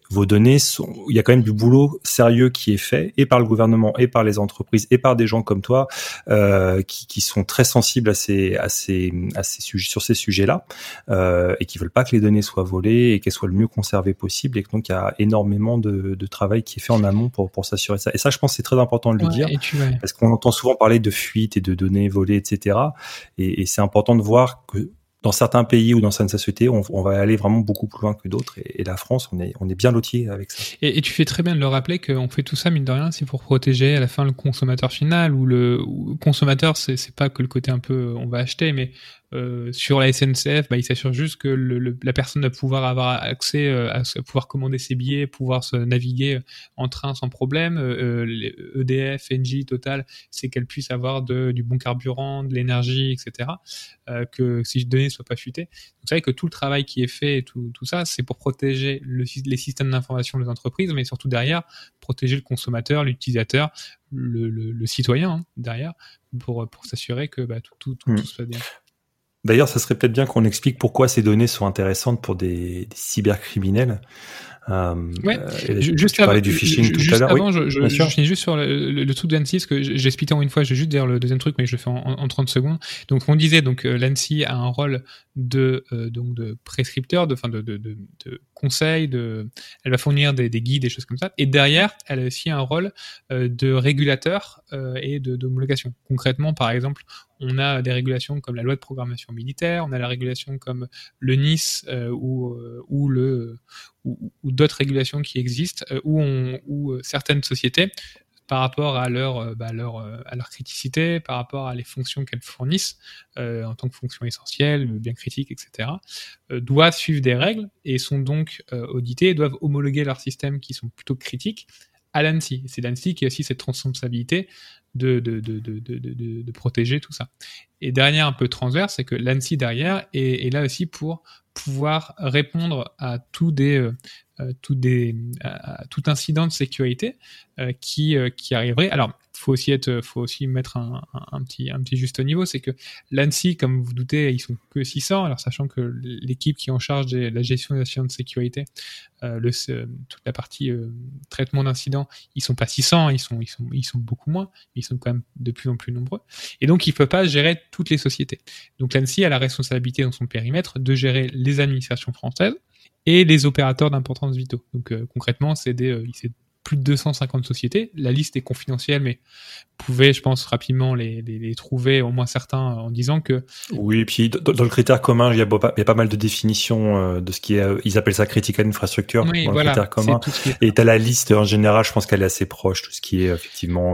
vos données sont, il y a quand même du boulot sérieux qui est fait et par le gouvernement et par les entreprises et par des gens comme toi euh, qui, qui sont très sensibles à ces, à ces, à ces sujets, sur ces sujets-là euh, et qui veulent pas que les données soient volées et qu'elles soient le mieux conservées possible. Et que donc il y a énormément de, de travail qui est fait en amont pour, pour s'assurer ça. Et ça, je pense, que c'est très important de le ouais, dire et tu, ouais. parce qu'on entend souvent parler de fuite et de données volées, et cetera. Et, et c'est important de voir que dans certains pays ou dans certaines sociétés, on, on va aller vraiment beaucoup plus loin que d'autres. Et, et la France, on est, on est bien lotis avec ça. Et, et tu fais très bien de le rappeler qu'on fait tout ça, mine de rien, c'est pour protéger à la fin le consommateur final ou le ou consommateur, c'est, c'est pas que le côté un peu on va acheter, mais euh, sur la S N C F, bah, il s'assure juste que le, le, la personne va pouvoir avoir accès euh, à, à pouvoir commander ses billets, pouvoir se naviguer en train sans problème. Euh, les E D F, Engie, Total, c'est qu'elle puisse avoir de, du bon carburant, de l'énergie, et cetera. Euh, que si les données soient pas fuitées. Donc, c'est vrai que tout le travail qui est fait, et tout, tout ça, c'est pour protéger le, les systèmes d'information des entreprises, mais surtout derrière, protéger le consommateur, l'utilisateur, le, le, le citoyen hein, derrière, pour, pour s'assurer que bah, tout, tout, tout, mmh. tout se passe bien. D'ailleurs, ça serait peut-être bien qu'on explique pourquoi ces données sont intéressantes pour des, des cybercriminels. Euh, ouais. euh, juste tu parlais du phishing ju- tout juste à l'heure. Avant, oui, je, je, je finis juste sur le, le, le truc d'Annecy, parce que j'ai expliqué en une fois, je vais juste dire le deuxième truc, mais je le fais en, en trente secondes. Donc, on disait, donc, euh, l'Annecy a un rôle de, euh, donc, de prescripteur, de, enfin, de, de, de, de conseil, de, elle va fournir des, des guides, des choses comme ça. Et derrière, elle a aussi un rôle euh, de régulateur euh, et de, d'homologation. Concrètement, par exemple, on a des régulations comme la loi de programmation militaire, on a la régulation comme le N I S euh, ou, euh, ou, le, ou, ou d'autres régulations qui existent, euh, où, on, où euh, certaines sociétés, par rapport à leur, euh, bah, leur, euh, à leur criticité, par rapport à les fonctions qu'elles fournissent euh, en tant que fonctions essentielles, bien critiques, et cetera, euh, doivent suivre des règles et sont donc euh, auditées, doivent homologuer leurs systèmes qui sont plutôt critiques à l'Annecy. C'est l'Annecy qui a aussi cette responsabilité de, de, de, de, de, de, de protéger tout ça. Et derrière, un peu transverse, c'est que l'Annecy derrière est, est là aussi pour pouvoir répondre à tout des, euh, tout des, à, à tout incident de sécurité euh, qui, euh, qui arriverait. Alors, faut aussi être, faut aussi mettre un, un, un petit, un petit juste niveau, c'est que l'Annecy, comme vous vous doutez, ils sont que six cents. Alors, sachant que l'équipe qui est en charge de la gestion des incidents de sécurité, euh, le, toute la partie euh, traitement d'incidents, ils sont pas six cents, ils sont, ils sont, ils sont beaucoup moins, mais ils sont quand même de plus en plus nombreux. Et donc, ils peuvent pas gérer toutes les sociétés. Donc, l'Annecy a la responsabilité dans son périmètre de gérer les administrations françaises et les opérateurs d'importance vitaux. Donc, euh, concrètement, c'est des, euh, c'est plus de deux cent cinquante sociétés. La liste est confidentielle, mais vous pouvez, je pense, rapidement les, les, les trouver, au moins certains, en disant que... Oui, et puis dans, dans le critère commun, il y, a pas, il y a pas mal de définitions euh, de ce qui est... Euh, ils appellent ça critical infrastructure, oui, dans voilà, le critère commun. Est... Et tu as la liste, en général, je pense qu'elle est assez proche, tout ce qui est effectivement...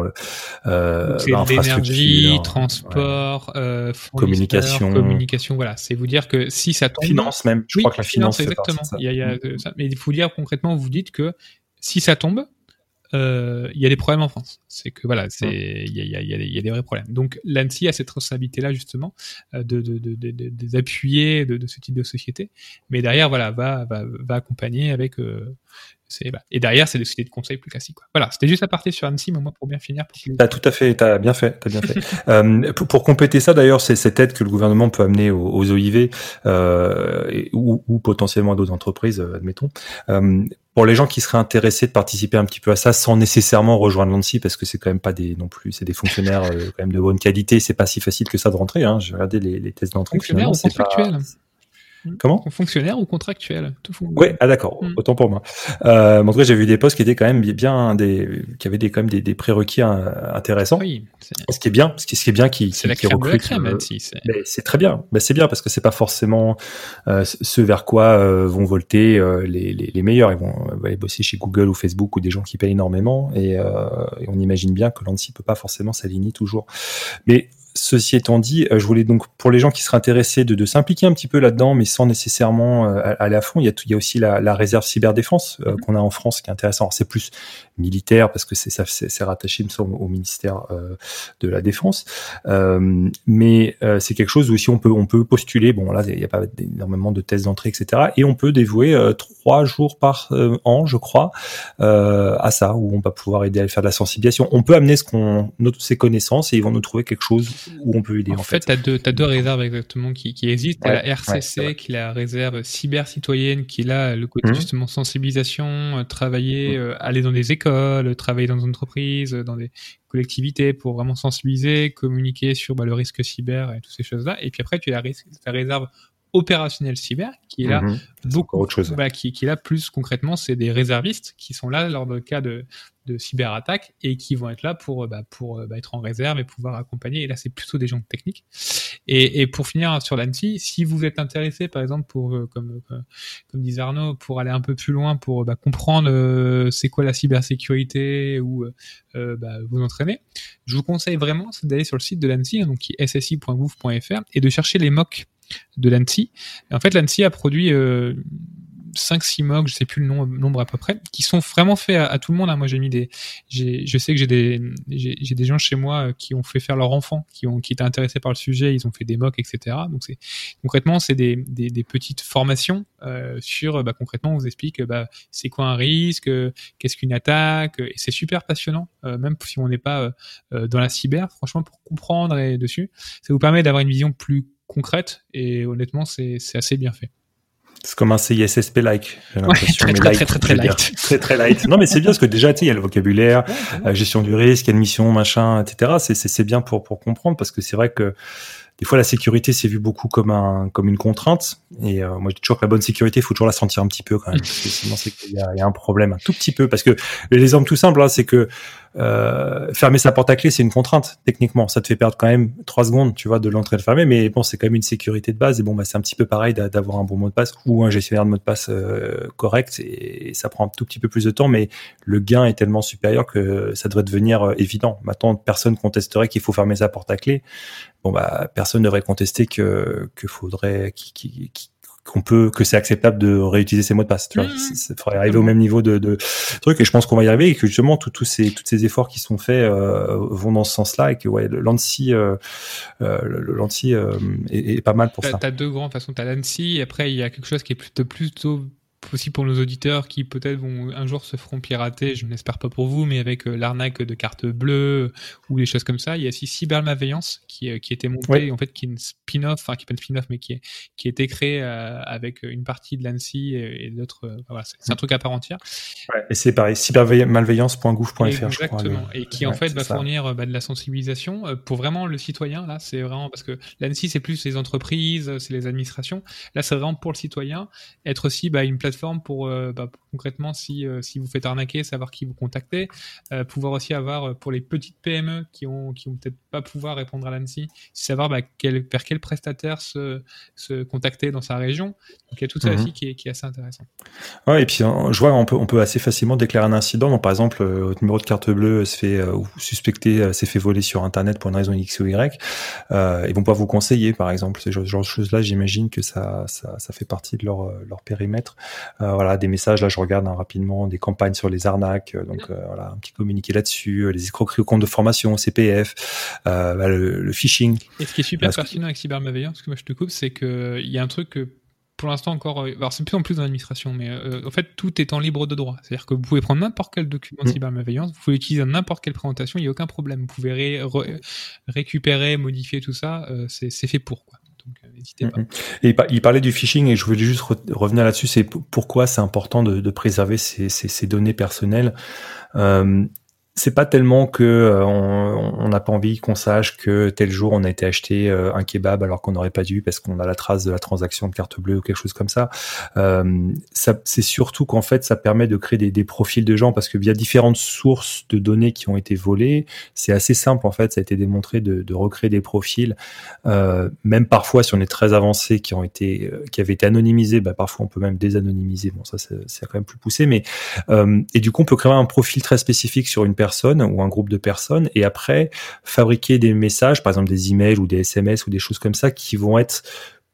Euh, c'est l'énergie, transport, ouais. euh, communication. communication, voilà. C'est vous dire que si ça tombe... Finance même, je oui, crois que la finance... finance exactement. Il y a, il y a, mmh. ça. Mais il faut dire concrètement, vous dites que si ça tombe, Euh, il y a des problèmes en France. C'est que voilà, c'est il y a, il y a, il y a, des, il y a des vrais problèmes. Donc l'Annecy a cette responsabilité-là justement euh, de, de, de, de, de, de d'appuyer de, de ce type de société, mais derrière voilà va va, va accompagner avec euh, c'est bah. Et derrière c'est des sociétés de conseil plus classiques. Quoi. Voilà, c'était juste à partir sur Annecy, mais moi pour bien finir. Pour que... T'as tout à fait, t'as bien fait, t'as bien fait. euh, pour, pour compléter ça d'ailleurs, c'est cette aide que le gouvernement peut amener aux, aux O I V euh, et, ou, ou potentiellement à d'autres entreprises, euh, admettons. Euh, Pour les gens qui seraient intéressés de participer un petit peu à ça sans nécessairement rejoindre l'Annecy, parce que c'est quand même pas des non plus, c'est des fonctionnaires euh, quand même de bonne qualité, c'est pas si facile que ça de rentrer. Hein. J'ai regardé les, les tests d'entrée. Fonctionnaire ou contractuel. Pas... Comment ? Fonctionnaire ou contractuel. Tout fond... Ouais, ah d'accord, mm. autant pour moi. Euh, en tout cas, j'ai vu des postes qui étaient quand même bien des, qui avaient des quand même des, des prérequis hein, intéressants. Oui. Ce qui est bien, ce qui, ce qui est bien, qui, c'est qui, la qui crème recrute. De la crème, euh, si, c'est... Mais c'est très bien. Mais c'est bien parce que c'est pas forcément euh, ce vers quoi euh, vont volter euh, les, les, les meilleurs. Ils vont euh, aller bosser chez Google ou Facebook ou des gens qui payent énormément. Et, euh, et on imagine bien que l'Annecy peut pas forcément s'aligner toujours. Mais ceci étant dit, je voulais donc, pour les gens qui seraient intéressés de, de s'impliquer un petit peu là-dedans, mais sans nécessairement euh, aller à fond, il y a, il y a aussi la, la réserve cyberdéfense euh, qu'on a en France qui est intéressant. Alors, c'est plus militaire parce que c'est, ça, c'est, c'est rattaché, il me semble, au ministère euh, de la Défense. Euh, mais euh, c'est quelque chose où aussi on peut, on peut postuler. Bon, là, il n'y a pas énormément de tests d'entrée, et cetera. Et on peut dévouer euh, trois jours par euh, an, je crois, euh, à ça, où on va pouvoir aider à faire de la sensibilisation. On peut amener ce qu'on, notre, ses connaissances et ils vont nous trouver quelque chose où on peut aider en, en fait. fait, t'as deux, t'as deux réserves exactement qui, qui existent. Ouais, T'as la R C C, ouais, qui est la réserve cyber citoyenne, qui est là le côté mmh. justement sensibilisation, euh, travailler, mmh. euh, aller dans des écoles, travailler dans des entreprises, dans des collectivités pour vraiment sensibiliser, communiquer sur bah, le risque cyber et toutes ces choses-là. Et puis après, tu as la, la réserve opérationnel cyber qui est là mmh, beaucoup autre chose. Bah, qui, qui est là plus concrètement, c'est des réservistes qui sont là lors de cas de, de cyberattaque et qui vont être là pour bah, pour bah, être en réserve et pouvoir accompagner. Et là, c'est plutôt des gens techniques. Et, et pour finir sur l'ANSSI, si vous êtes intéressé, par exemple, pour comme comme, comme disait Arnaud, pour aller un peu plus loin, pour bah, comprendre euh, c'est quoi la cybersécurité ou euh, bah, vous entraîner, je vous conseille vraiment d'aller sur le site de l'ANSSI, donc qui est s s i point gouv point f r, et de chercher les M O C de l'ANSSI. Et en fait, l'ANSSI a produit euh, cinq six M O C, je sais plus le nom, nombre à peu près, qui sont vraiment faits à, à tout le monde. Hein. Moi, j'ai mis des, j'ai, je sais que j'ai des, j'ai, j'ai des gens chez moi qui ont fait faire leurs enfants, qui ont, qui étaient intéressés par le sujet, ils ont fait des M O C, et cetera. Donc c'est, concrètement, c'est des, des, des petites formations euh, sur, bah, concrètement, on vous explique, bah, c'est quoi un risque, euh, qu'est-ce qu'une attaque, et c'est super passionnant, euh, même si on n'est pas euh, dans la cyber, franchement, pour comprendre et dessus, ça vous permet d'avoir une vision plus concrète et honnêtement c'est c'est assez bien fait. C'est comme un C I S S P-like, j'ai l'impression. Ouais, très, mais très, light, très, très, très light. Très, très light. Non, mais c'est bien parce que déjà, tu sais, il y a le vocabulaire, ouais, ouais. Euh, gestion du risque, admission, machin, et cetera. C'est, c'est, c'est bien pour, pour comprendre parce que c'est vrai que des fois, la sécurité, c'est vu beaucoup comme un, comme une contrainte. Et euh, moi, je dis toujours que la bonne sécurité, il faut toujours la sentir un petit peu quand même. Parce que sinon, c'est qu'il y a, il y a un problème, un tout petit peu. Parce que l'exemple tout simple, là, c'est que euh, fermer sa porte à clé, c'est une contrainte, techniquement. Ça te fait perdre quand même trois secondes, tu vois, de l'entrée et de fermer. Mais bon, c'est quand même une sécurité de base. Et bon, bah, c'est un petit peu pareil d'avoir un bon mot de passe ou un gestionnaire de mot de passe euh, correct. Et ça prend un tout petit peu plus de temps. Mais le gain est tellement supérieur que ça devrait devenir euh, évident. Maintenant, personne contesterait qu'il faut fermer sa porte à clé. Bon, bah, personne ne devrait contester que, que faudrait, qui, qui, qui, qu'on peut, que c'est acceptable de réutiliser ses mots de passe. Tu vois, mmh. il faudrait arriver au même niveau de, de truc. Et je pense qu'on va y arriver et que justement, tous ces, tous ces efforts qui sont faits euh, vont dans ce sens-là et que ouais, l'ANSSI, euh, euh, l'ANSSI euh, est, est pas mal pour t'as, ça. T'as deux grands façons. T'as l'ANSSI et après il y a quelque chose qui est plutôt, plutôt aussi pour nos auditeurs qui peut-être vont un jour se feront pirater, je n'espère pas pour vous, mais avec euh, l'arnaque de cartes bleues ou des choses comme ça. Il y a aussi Cybermalveillance qui euh, qui était montée oui. en fait qui est une spin-off, enfin qui est pas une spin-off mais qui est qui a été créée euh, avec une partie de l'ANSSI et, et d'autres. Euh, voilà, c'est, c'est un truc à part entière. Ouais, et c'est pareil, cybermalveillance point gouv point f r, je crois. Exactement. Et qui ouais, en fait va ça. fournir bah, de la sensibilisation euh, pour vraiment le citoyen. Là, c'est vraiment parce que l'ANSSI c'est plus les entreprises, c'est les administrations. Là, c'est vraiment pour le citoyen. Être aussi bah, une plateforme pour, euh, bah, pour concrètement si euh, si vous faites arnaquer, savoir qui vous contacter, euh, pouvoir aussi avoir euh, pour les petites P M E qui ont qui ont peut-être pas pouvoir répondre à l'ANSSI, savoir bah, quel, vers quel prestataire se se contacter dans sa région. Donc il y a tout ça mm-hmm. aussi qui est qui est assez intéressant. Ouais, et puis je vois on peut on peut assez facilement déclarer un incident. Donc par exemple votre numéro de carte bleue se fait euh, ou suspecté euh, s'est fait voler sur internet pour une raison X ou Y. Euh, ils vont pas vous conseiller par exemple ce genre, genre de choses là. J'imagine que ça ça ça fait partie de leur leur périmètre. Euh, voilà, des messages, là je regarde hein, rapidement, des campagnes sur les arnaques, euh, donc euh, voilà, un petit communiqué là-dessus, euh, les escroqueries au compte de formation, C P F, euh, bah, le, le phishing. Et ce qui est super pertinent que... avec cybermalveillance, parce que moi je te coupe, c'est que il y a un truc que pour l'instant encore, alors c'est de plus en plus dans l'administration, mais euh, en fait tout est en libre de droit, c'est-à-dire que vous pouvez prendre n'importe quel document de mmh. cybermalveillance, vous pouvez l'utiliser dans n'importe quelle présentation, il n'y a aucun problème, vous pouvez ré- ré- récupérer, modifier tout ça, euh, c'est, c'est fait pour quoi. Donc, n'hésitez pas. Et il parlait du phishing et je voulais juste re- revenir là-dessus. C'est p- pourquoi c'est important de, de préserver ces, ces, ces données personnelles. Euh, c'est pas tellement que euh, on n'a pas envie qu'on sache que tel jour on a été acheter euh, un kebab alors qu'on n'aurait pas dû parce qu'on a la trace de la transaction de carte bleue ou quelque chose comme ça. Euh, ça c'est surtout qu'en fait ça permet de créer des, des profils de gens parce que via différentes sources de données qui ont été volées, c'est assez simple en fait. Ça a été démontré de, de recréer des profils, euh, même parfois si on est très avancé, qui ont été, euh, qui avaient été anonymisés. Bah parfois on peut même désanonymiser. Bon ça c'est, c'est quand même plus poussé, mais euh, et du coup on peut créer un profil très spécifique sur une personne personne ou un groupe de personnes et après fabriquer des messages, par exemple des emails ou des S M S ou des choses comme ça qui vont être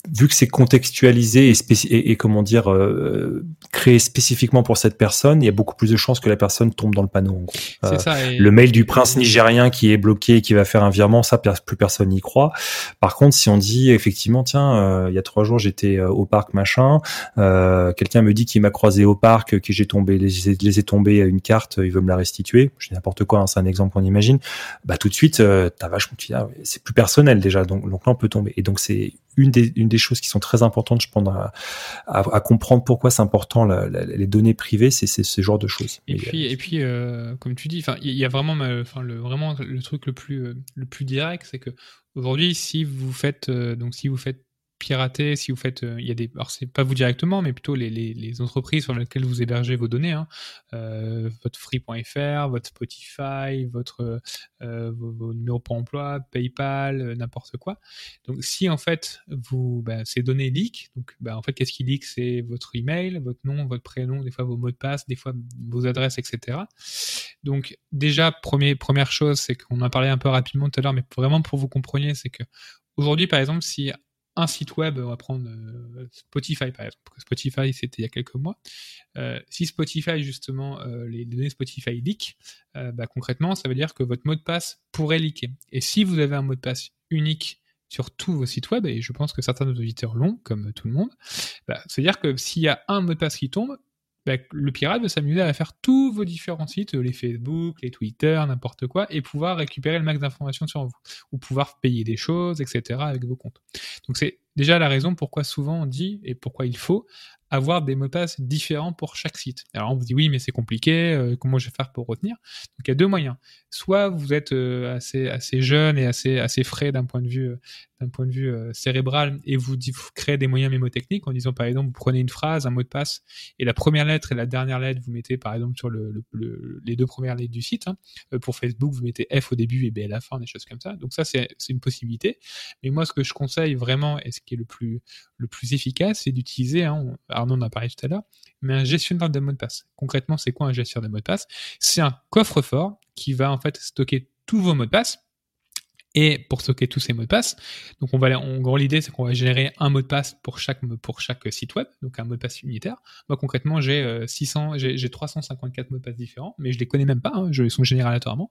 vu que c'est contextualisé et, spéci- et, et comment dire euh, créé spécifiquement pour cette personne, il y a beaucoup plus de chances que la personne tombe dans le panneau. En gros. C'est Euh, ça. Et... Le mail du prince nigérien qui est bloqué et qui va faire un virement, ça plus personne n'y croit. Par contre, si on dit effectivement, tiens, euh, il y a trois jours j'étais euh, au parc machin, euh, quelqu'un me dit qu'il m'a croisé au parc, que j'ai tombé, les, les ai tombés à une carte, il veut me la restituer. Je dis n'importe quoi, hein, c'est un exemple qu'on imagine. Bah tout de suite, euh, t'as vachement, tu dis, ah, c'est plus personnel déjà, donc donc là on peut tomber. Et donc c'est une des une des choses qui sont très importantes, je pense, à, à, à comprendre pourquoi c'est important la, la, les données privées, c'est, c'est ce genre de choses. Et, et puis euh, et puis euh, comme tu dis, enfin il y a vraiment, enfin le vraiment le truc le plus le plus direct, c'est que aujourd'hui si vous faites euh, donc si vous faites pirater, si vous faites, il euh, y a des, alors c'est pas vous directement, mais plutôt les, les, les entreprises sur lesquelles vous hébergez vos données, hein, euh, votre free point f r, votre Spotify, votre euh, vos, vos numéros pour emploi, PayPal, euh, n'importe quoi. Donc si en fait vous, bah, ces données leak, donc bah, en fait qu'est-ce qui leak, c'est votre email, votre nom, votre prénom, des fois vos mots de passe, des fois vos adresses, et cetera. Donc déjà premier, première chose, c'est qu'on en parlait un peu rapidement tout à l'heure, mais vraiment pour vous compreniez, c'est que aujourd'hui par exemple si un site web, on va prendre euh, Spotify par exemple, parce que Spotify c'était il y a quelques mois. Euh, si Spotify justement, euh, les données Spotify leak, euh, bah, concrètement ça veut dire que votre mot de passe pourrait leaker. Et si vous avez un mot de passe unique sur tous vos sites web, et je pense que certains de nos auditeurs l'ont, comme tout le monde, bah, ça veut dire que s'il y a un mot de passe qui tombe, bah, le pirate va s'amuser à faire tous vos différents sites, les Facebook, les Twitter, n'importe quoi, et pouvoir récupérer le max d'informations sur vous, ou pouvoir payer des choses, et cetera avec vos comptes. Donc c'est déjà la raison pourquoi souvent on dit, et pourquoi il faut, avoir des mots de passe différents pour chaque site. Alors on vous dit oui mais c'est compliqué, euh, comment je vais faire pour retenir? Donc il y a deux moyens. Soit vous êtes euh, assez assez jeune et assez assez frais d'un point de vue euh, d'un point de vue euh, cérébral et vous, vous créez des moyens mémotechniques en disant par exemple vous prenez une phrase, un mot de passe et la première lettre et la dernière lettre vous mettez par exemple sur le, le, le les deux premières lettres du site. Hein. Euh, pour Facebook vous mettez F au début et B à la fin, des choses comme ça. Donc ça c'est c'est une possibilité. Mais moi ce que je conseille vraiment et ce qui est le plus le plus efficace, c'est d'utiliser, hein, Arnaud en a parlé tout à l'heure, mais un gestionnaire de mots de passe. Concrètement, c'est quoi un gestionnaire de mots de passe? C'est un coffre-fort qui va en fait stocker tous vos mots de passe. Et pour stocker tous ces mots de passe, donc on va, en gros l'idée c'est qu'on va générer un mot de passe pour chaque pour chaque site web, donc un mot de passe unitaire. Moi concrètement j'ai euh, six cents, j'ai, j'ai trois cent cinquante-quatre mots de passe différents, mais je les connais même pas, hein, je les sont générés aléatoirement.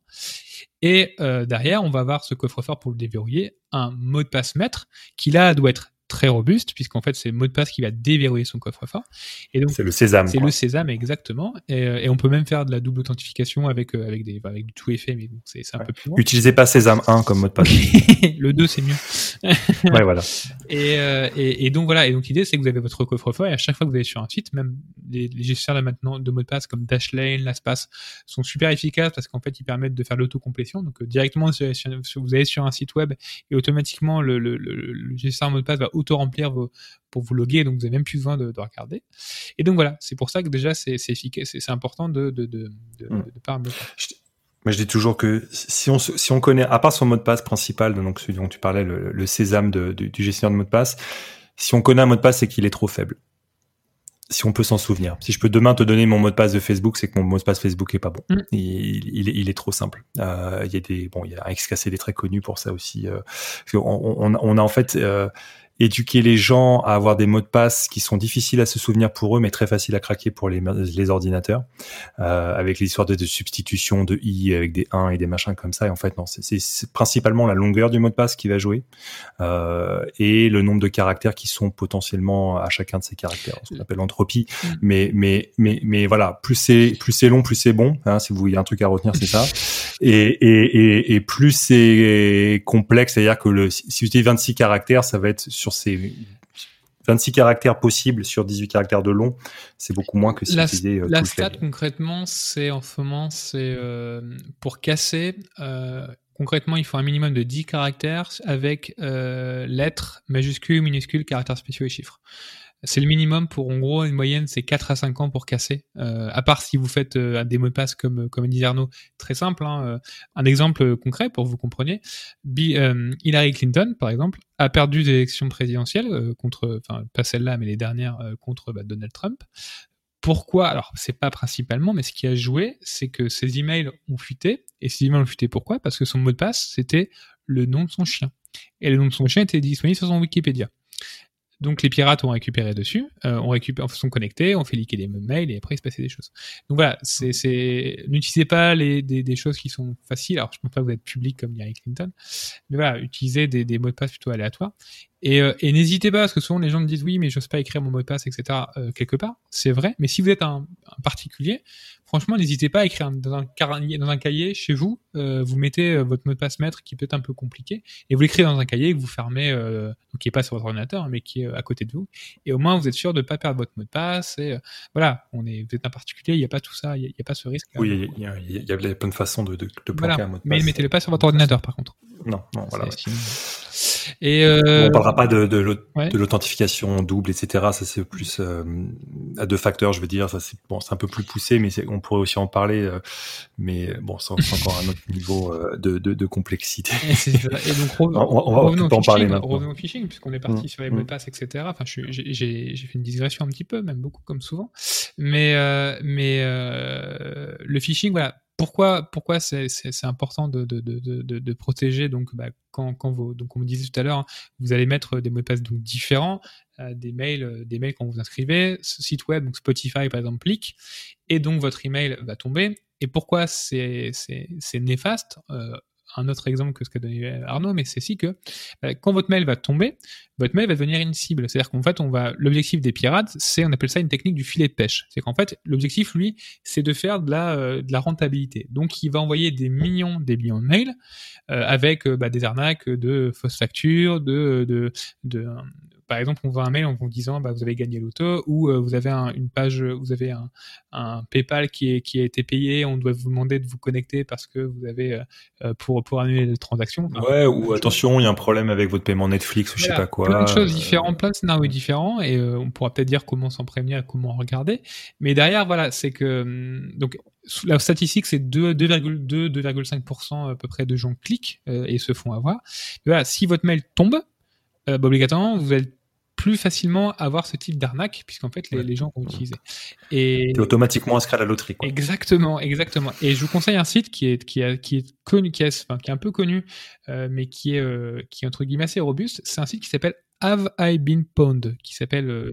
Et euh, derrière on va avoir ce coffre-fort pour le déverrouiller, un mot de passe maître qui là doit être très robuste, puisqu'en fait c'est le mot de passe qui va déverrouiller son coffre-fort. Et donc c'est le sésame. C'est quoi. le sésame exactement. Et, et on peut même faire de la double authentification avec avec des avec du tout effet, mais donc c'est, c'est un ouais. peu plus loin. Utilisez pas sésame un comme mot de passe. Le deux c'est mieux. Ouais voilà. Et, euh, et et donc voilà. Et donc l'idée c'est que vous avez votre coffre-fort et à chaque fois que vous allez sur un site, même les, les gestionnaires de maintenant de mots de passe comme Dashlane, LastPass sont super efficaces parce qu'en fait ils permettent de faire l'autocomplétion. Donc euh, directement si vous allez sur un site web et automatiquement le le, le, le gestionnaire de mot de passe va auto-remplir vos, pour vous loguer, donc vous n'avez même plus besoin de, de regarder. Et donc voilà, c'est pour ça que déjà c'est, c'est efficace, c'est, c'est important de de de de, mmh. de, de pas. Moi je dis toujours que si on si on connaît, à part son mot de passe principal, donc celui dont tu parlais, le, le sésame de, de, du gestionnaire de mot de passe, si on connaît un mot de passe, c'est qu'il est trop faible. Si on peut s'en souvenir. Si je peux demain te donner mon mot de passe de Facebook, c'est que mon mot de passe Facebook est pas bon. Mm. Il, il, il est trop simple. Euh, il y a des, bon, il y a un X K C D très connu pour ça aussi. Euh, parce qu'on, on, on a en fait euh, éduqué les gens à avoir des mots de passe qui sont difficiles à se souvenir pour eux, mais très faciles à craquer pour les, les ordinateurs. Euh, avec les histoires de, de substitution de i avec des un et des machins comme ça. Et en fait, non, c'est, c'est, c'est principalement la longueur du mot de passe qui va jouer euh, et le nombre de caractères qui sont potentiellement à chacun de ces caractères. Ce qu'on appelle l'entropie. Mm. Mais, mais, mais, mais voilà, plus c'est, plus c'est long, plus c'est bon. Hein, si vous, il y a un truc à retenir, c'est ça. Et, et, et, et plus c'est complexe, c'est-à-dire que le, si vous utilisez vingt-six caractères, ça va être sur ces vingt-six caractères possibles sur dix-huit caractères de long, c'est beaucoup moins que si la, vous utilisez euh, la tout stat concrètement, c'est en ce moment, c'est euh, pour casser. Euh, concrètement, il faut un minimum de dix caractères avec euh, lettres, majuscules, minuscules, caractères spéciaux et chiffres. C'est le minimum pour, en gros, une moyenne, c'est quatre à cinq ans pour casser. Euh, à part si vous faites euh, des mots de passe comme, comme dit Arnaud, très simple. Hein, euh, un exemple concret pour que vous compreniez. B- euh, Hillary Clinton, par exemple, a perdu des élections présidentielles euh, contre, enfin, pas celle-là, mais les dernières euh, contre bah, Donald Trump. Pourquoi? Alors, c'est pas principalement, mais ce qui a joué, c'est que ses emails ont fuité. Et ces emails ont fuité pourquoi? Parce que son mot de passe, c'était le nom de son chien. Et le nom de son chien était disponible sur son Wikipédia. Donc les pirates ont récupéré dessus, euh, on récupère, sont connectés, on fait liquer des mails et après il se passait des choses. Donc voilà, c'est, c'est... n'utilisez pas les, des, des choses qui sont faciles. Alors je ne pense pas que vous êtes public comme Hillary Clinton, mais voilà, utilisez des, des mots de passe plutôt aléatoires. Et, euh, et n'hésitez pas, parce que souvent les gens me disent oui, mais j'ose pas écrire mon mot de passe, et cetera. Euh, quelque part, c'est vrai. Mais si vous êtes un, un particulier, franchement, n'hésitez pas à écrire dans un, cahier, dans un cahier chez vous. Euh, vous mettez euh, votre mot de passe maître qui peut être un peu compliqué, et vous l'écrivez dans un cahier que vous fermez, euh, donc qui est pas sur votre ordinateur, mais qui est à côté de vous. Et au moins, vous êtes sûr de pas perdre votre mot de passe. Et euh, voilà, on est, vous êtes un particulier, il y a pas tout ça, il y, y a pas ce risque. Oui, il y, y, y, y a plein de façons de, de, de planquer voilà. un mot de passe. Mais mettez-le pas sur votre ordinateur, par contre. Non, non, voilà. Ouais. Et euh... on parlera pas de, de, de, ouais. de l'authentification double, et cetera. Ça c'est plus euh, à deux facteurs, je veux dire. Ça c'est bon, c'est un peu plus poussé, mais c'est, on pourrait aussi en parler. Euh, mais bon, c'est, c'est encore un autre niveau euh, de, de, de complexité. Et, c'est ça. Et donc re- on, on va revenons, pas au en parler phishing, maintenant. revenons au phishing, puisqu'on est parti mmh. sur les mots de passe, et cetera. Enfin, je, j'ai, j'ai, j'ai fait une digression un petit peu, même beaucoup comme souvent. Mais euh, mais euh, le phishing, voilà. Pourquoi, pourquoi c'est, c'est, c'est important de, de, de, de, de protéger donc bah, quand, quand vous, donc on me disait tout à l'heure, hein, vous allez mettre des mots de passe donc différents, euh, des mails, euh, des mails quand vous inscrivez, ce site web donc Spotify par exemple leak, et donc votre email va tomber. Et pourquoi c'est c'est, c'est néfaste? euh, Un autre exemple que ce qu'a donné Arnaud, mais c'est si que euh, quand votre mail va tomber, votre mail va devenir une cible. C'est-à-dire qu'en fait, on va, l'objectif des pirates, c'est, on appelle ça une technique du filet de pêche. C'est qu'en fait, l'objectif, lui, c'est de faire de la, euh, de la rentabilité. Donc, il va envoyer des millions, des millions de mails euh, avec euh, bah, des arnaques de fausses factures, de, de, de, de par exemple, on voit un mail en vous disant bah, vous avez gagné l'auto, ou euh, vous avez un, une page, vous avez un, un PayPal qui, est, qui a été payé, on doit vous demander de vous connecter parce que vous avez euh, pour, pour annuler les transactions. Enfin, ouais, ou attention, il y a un problème avec votre paiement Netflix ou voilà, je sais pas quoi. Plein de choses différentes, plein de scénarios différents, et euh, on pourra peut-être dire comment s'en prévenir et comment regarder. Mais derrière, voilà, c'est que donc la statistique, c'est deux virgule deux à deux virgule cinq pour cent à peu près de gens cliquent euh, et se font avoir. Et voilà, si votre mail tombe, euh, bah, obligatoirement, vous allez plus facilement avoir ce type d'arnaque, puisqu'en fait, les, ouais. les gens vont utiliser. Et t'es automatiquement inscrit à la loterie, quoi. Exactement, exactement. Et je vous conseille un site qui est, qui est, qui est connu, qui est, enfin, qui est un peu connu, euh, mais qui est, euh, qui est entre guillemets assez robuste. C'est un site qui s'appelle Have I Been Pwned, qui s'appelle euh,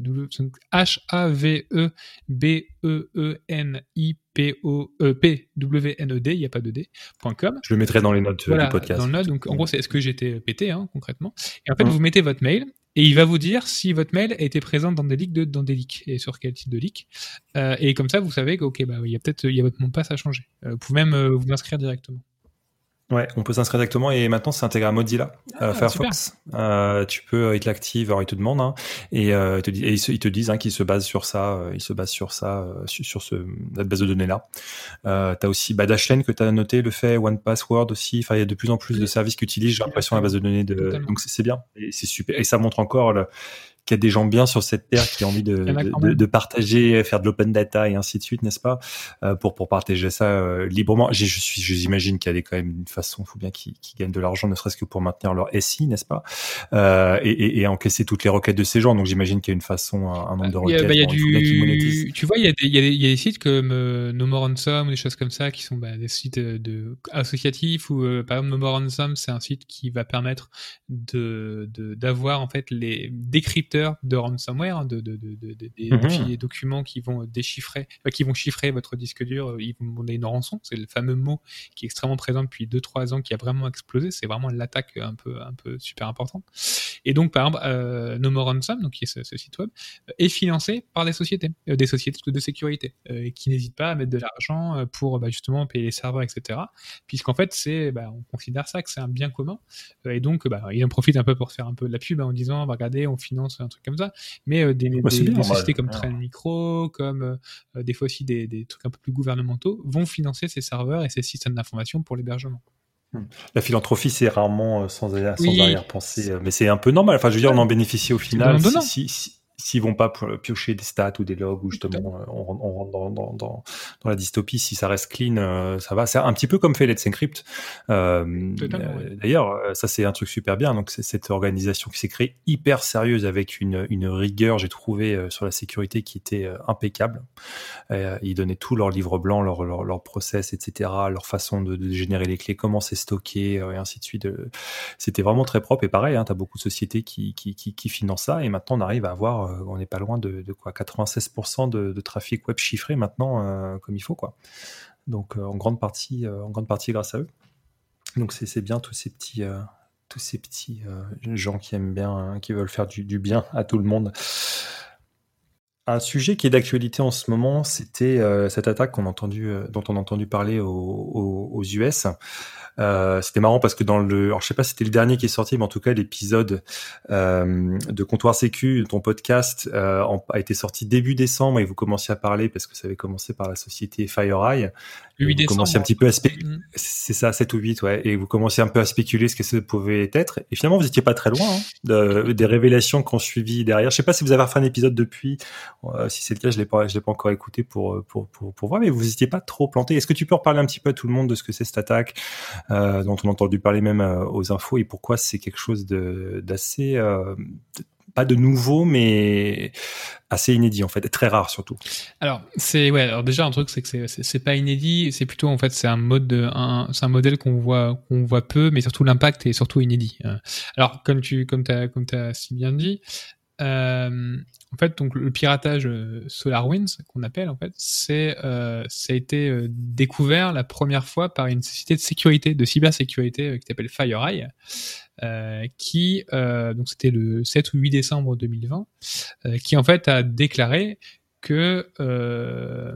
H A V E B E E N I P O E P W N E D, il n'y a pas de D, .com. Je le mettrai dans les notes voilà, du podcast. Dans le note, donc en gros, c'est est-ce que j'ai été pété, hein, concrètement. Et en fait, mmh. vous mettez votre mail, et il va vous dire si votre mail a été présent dans des leaks, de, dans des leaks, et sur quel type de leak. Euh, et comme ça, vous savez que, ok, bah, il y a peut-être, il y a votre mot de passe à changer. Euh, vous pouvez même euh, vous inscrire directement. Ouais, on peut s'inscrire directement, et maintenant c'est intégré à Mozilla, ah, euh, Firefox. Euh, tu peux, ils te l'activent, alors ils te demandent, hein, et, euh, ils, te disent, et ils, se, ils te disent hein, qu'ils se basent sur ça, euh, ils se basent sur ça, euh, sur, sur ce, cette base de données là. Euh, t'as aussi bah, Dashlane que t'as noté, le fait, One Password aussi. Enfin, il y a de plus en plus de services qui utilisent, j'ai l'impression, la base de données de. Totalement. Donc c'est, c'est bien, et c'est super, et ça montre encore le, qu'il y a des gens bien sur cette terre qui ont envie de, de, de, de partager, faire de l'open data et ainsi de suite, n'est-ce pas, euh, pour pour partager ça euh, librement. J'ai, je suis, j'imagine qu'il y a des, quand même une façon, il faut bien qu'ils, qu'ils gagnent de l'argent, ne serait-ce que pour maintenir leur S I, n'est-ce pas, euh, et, et, et encaisser toutes les requêtes de ces gens. Donc j'imagine qu'il y a une façon, un, un nombre de requêtes. Il y a, bon, du, il faut bien qu'ils monétisent. Tu vois, il y a des, il y a des, il y a des sites comme euh, No More Ransom, des choses comme ça, qui sont bah, des sites de associatifs, ou euh, par exemple No More Ransom, c'est un site qui va permettre de, de d'avoir en fait les décrypteurs de ransom De, de, de, de, de, des mmh. documents qui vont déchiffrer, euh, qui vont chiffrer votre disque dur, ils vont demander une rançon. C'est le fameux mot qui est extrêmement présent depuis deux trois ans, qui a vraiment explosé. C'est vraiment l'attaque un peu, un peu super importante. Et donc, par exemple, euh, No More Ransom, donc qui est ce, ce site web, euh, est financé par des sociétés, euh, des sociétés de sécurité, euh, qui n'hésitent pas à mettre de l'argent pour bah, justement payer les serveurs, et cetera. Puisqu'en fait, c'est, bah, on considère ça que c'est un bien commun. Euh, et donc, bah, ils en profitent un peu pour faire un peu de la pub hein, en disant, bah, regardez, on finance un truc comme ça. Mais euh, des, ouais, des, bien, des sociétés ouais. comme Trend Micro, comme euh, des fois aussi des, des trucs un peu plus gouvernementaux, vont financer ces serveurs et ces systèmes d'information pour l'hébergement. La philanthropie, c'est rarement sans, sans oui. arrière-pensée, mais c'est un peu normal. Enfin, je veux dire, on en bénéficie au final. Si, si, si, s'ils vont pas piocher des stats ou des logs, ou justement euh, on, on rentre dans, dans, dans, dans la dystopie, si ça reste clean, euh, ça va. C'est un petit peu comme fait Let's Encrypt. Euh, euh, ouais. D'ailleurs, ça c'est un truc super bien. Donc c'est cette organisation qui s'est créée hyper sérieuse avec une, une rigueur, j'ai trouvé, euh, sur la sécurité qui était euh, impeccable. Euh, ils donnaient tout leur livre blanc, leur, leur, leur process, et cetera, leur façon de, de générer les clés, comment c'est stocké, euh, et ainsi de suite. C'était vraiment très propre. Et pareil, hein, tu as beaucoup de sociétés qui, qui, qui, qui financent ça. Et maintenant, on arrive à avoir, euh, on n'est pas loin de, de quoi, quatre-vingt-seize pour cent de, de trafic web chiffré maintenant, euh, comme il faut, quoi. Donc, euh, en grande partie, euh, en grande partie grâce à eux. Donc, c'est, c'est bien tous ces petits, euh, tous ces petits euh, gens qui aiment bien, hein, qui veulent faire du, du bien à tout le monde. Un sujet qui est d'actualité en ce moment, c'était euh, cette attaque qu'on a entendu, euh, dont on a entendu parler aux, aux, aux U S. Euh, c'était marrant parce que dans le, alors je sais pas si c'était le dernier qui est sorti, mais en tout cas l'épisode euh, de Comptoir Sécu, ton podcast, euh, en, a été sorti début décembre et vous commenciez à parler parce que ça avait commencé par la société FireEye. Le huit vous décembre. commenciez un petit peu à spéculer. Mmh. C'est ça, sept ou huit, ouais. Et vous commenciez un peu à spéculer ce que ça pouvait être. Et finalement, vous étiez pas très loin, hein, de, des révélations qu'on suivi derrière. Je sais pas si vous avez refait un épisode depuis. Euh, si c'est le cas, je l'ai pas, je l'ai pas encore écouté pour, pour, pour, pour voir, mais vous étiez pas trop planté. Est-ce que tu peux reparler un petit peu à tout le monde de ce que c'est cette attaque, euh, dont on a entendu parler même euh, aux infos, et pourquoi c'est quelque chose de, d'assez, euh, de, pas de nouveau, mais assez inédit en fait, et très rare surtout. Alors c'est ouais. Alors déjà un truc c'est que c'est c'est, c'est pas inédit, c'est plutôt en fait c'est un mode de, un c'est un modèle qu'on voit qu'on voit peu, mais surtout l'impact est surtout inédit. Alors comme tu comme t'as comme t'as si bien dit. Euh, en fait, donc le piratage euh, SolarWinds qu'on appelle en fait, c'est euh, ça a été euh, découvert la première fois par une société de sécurité, de cybersécurité euh, qui s'appelle FireEye, euh, qui euh, donc c'était le sept ou huit décembre deux mille vingt, euh, qui en fait a déclaré que euh,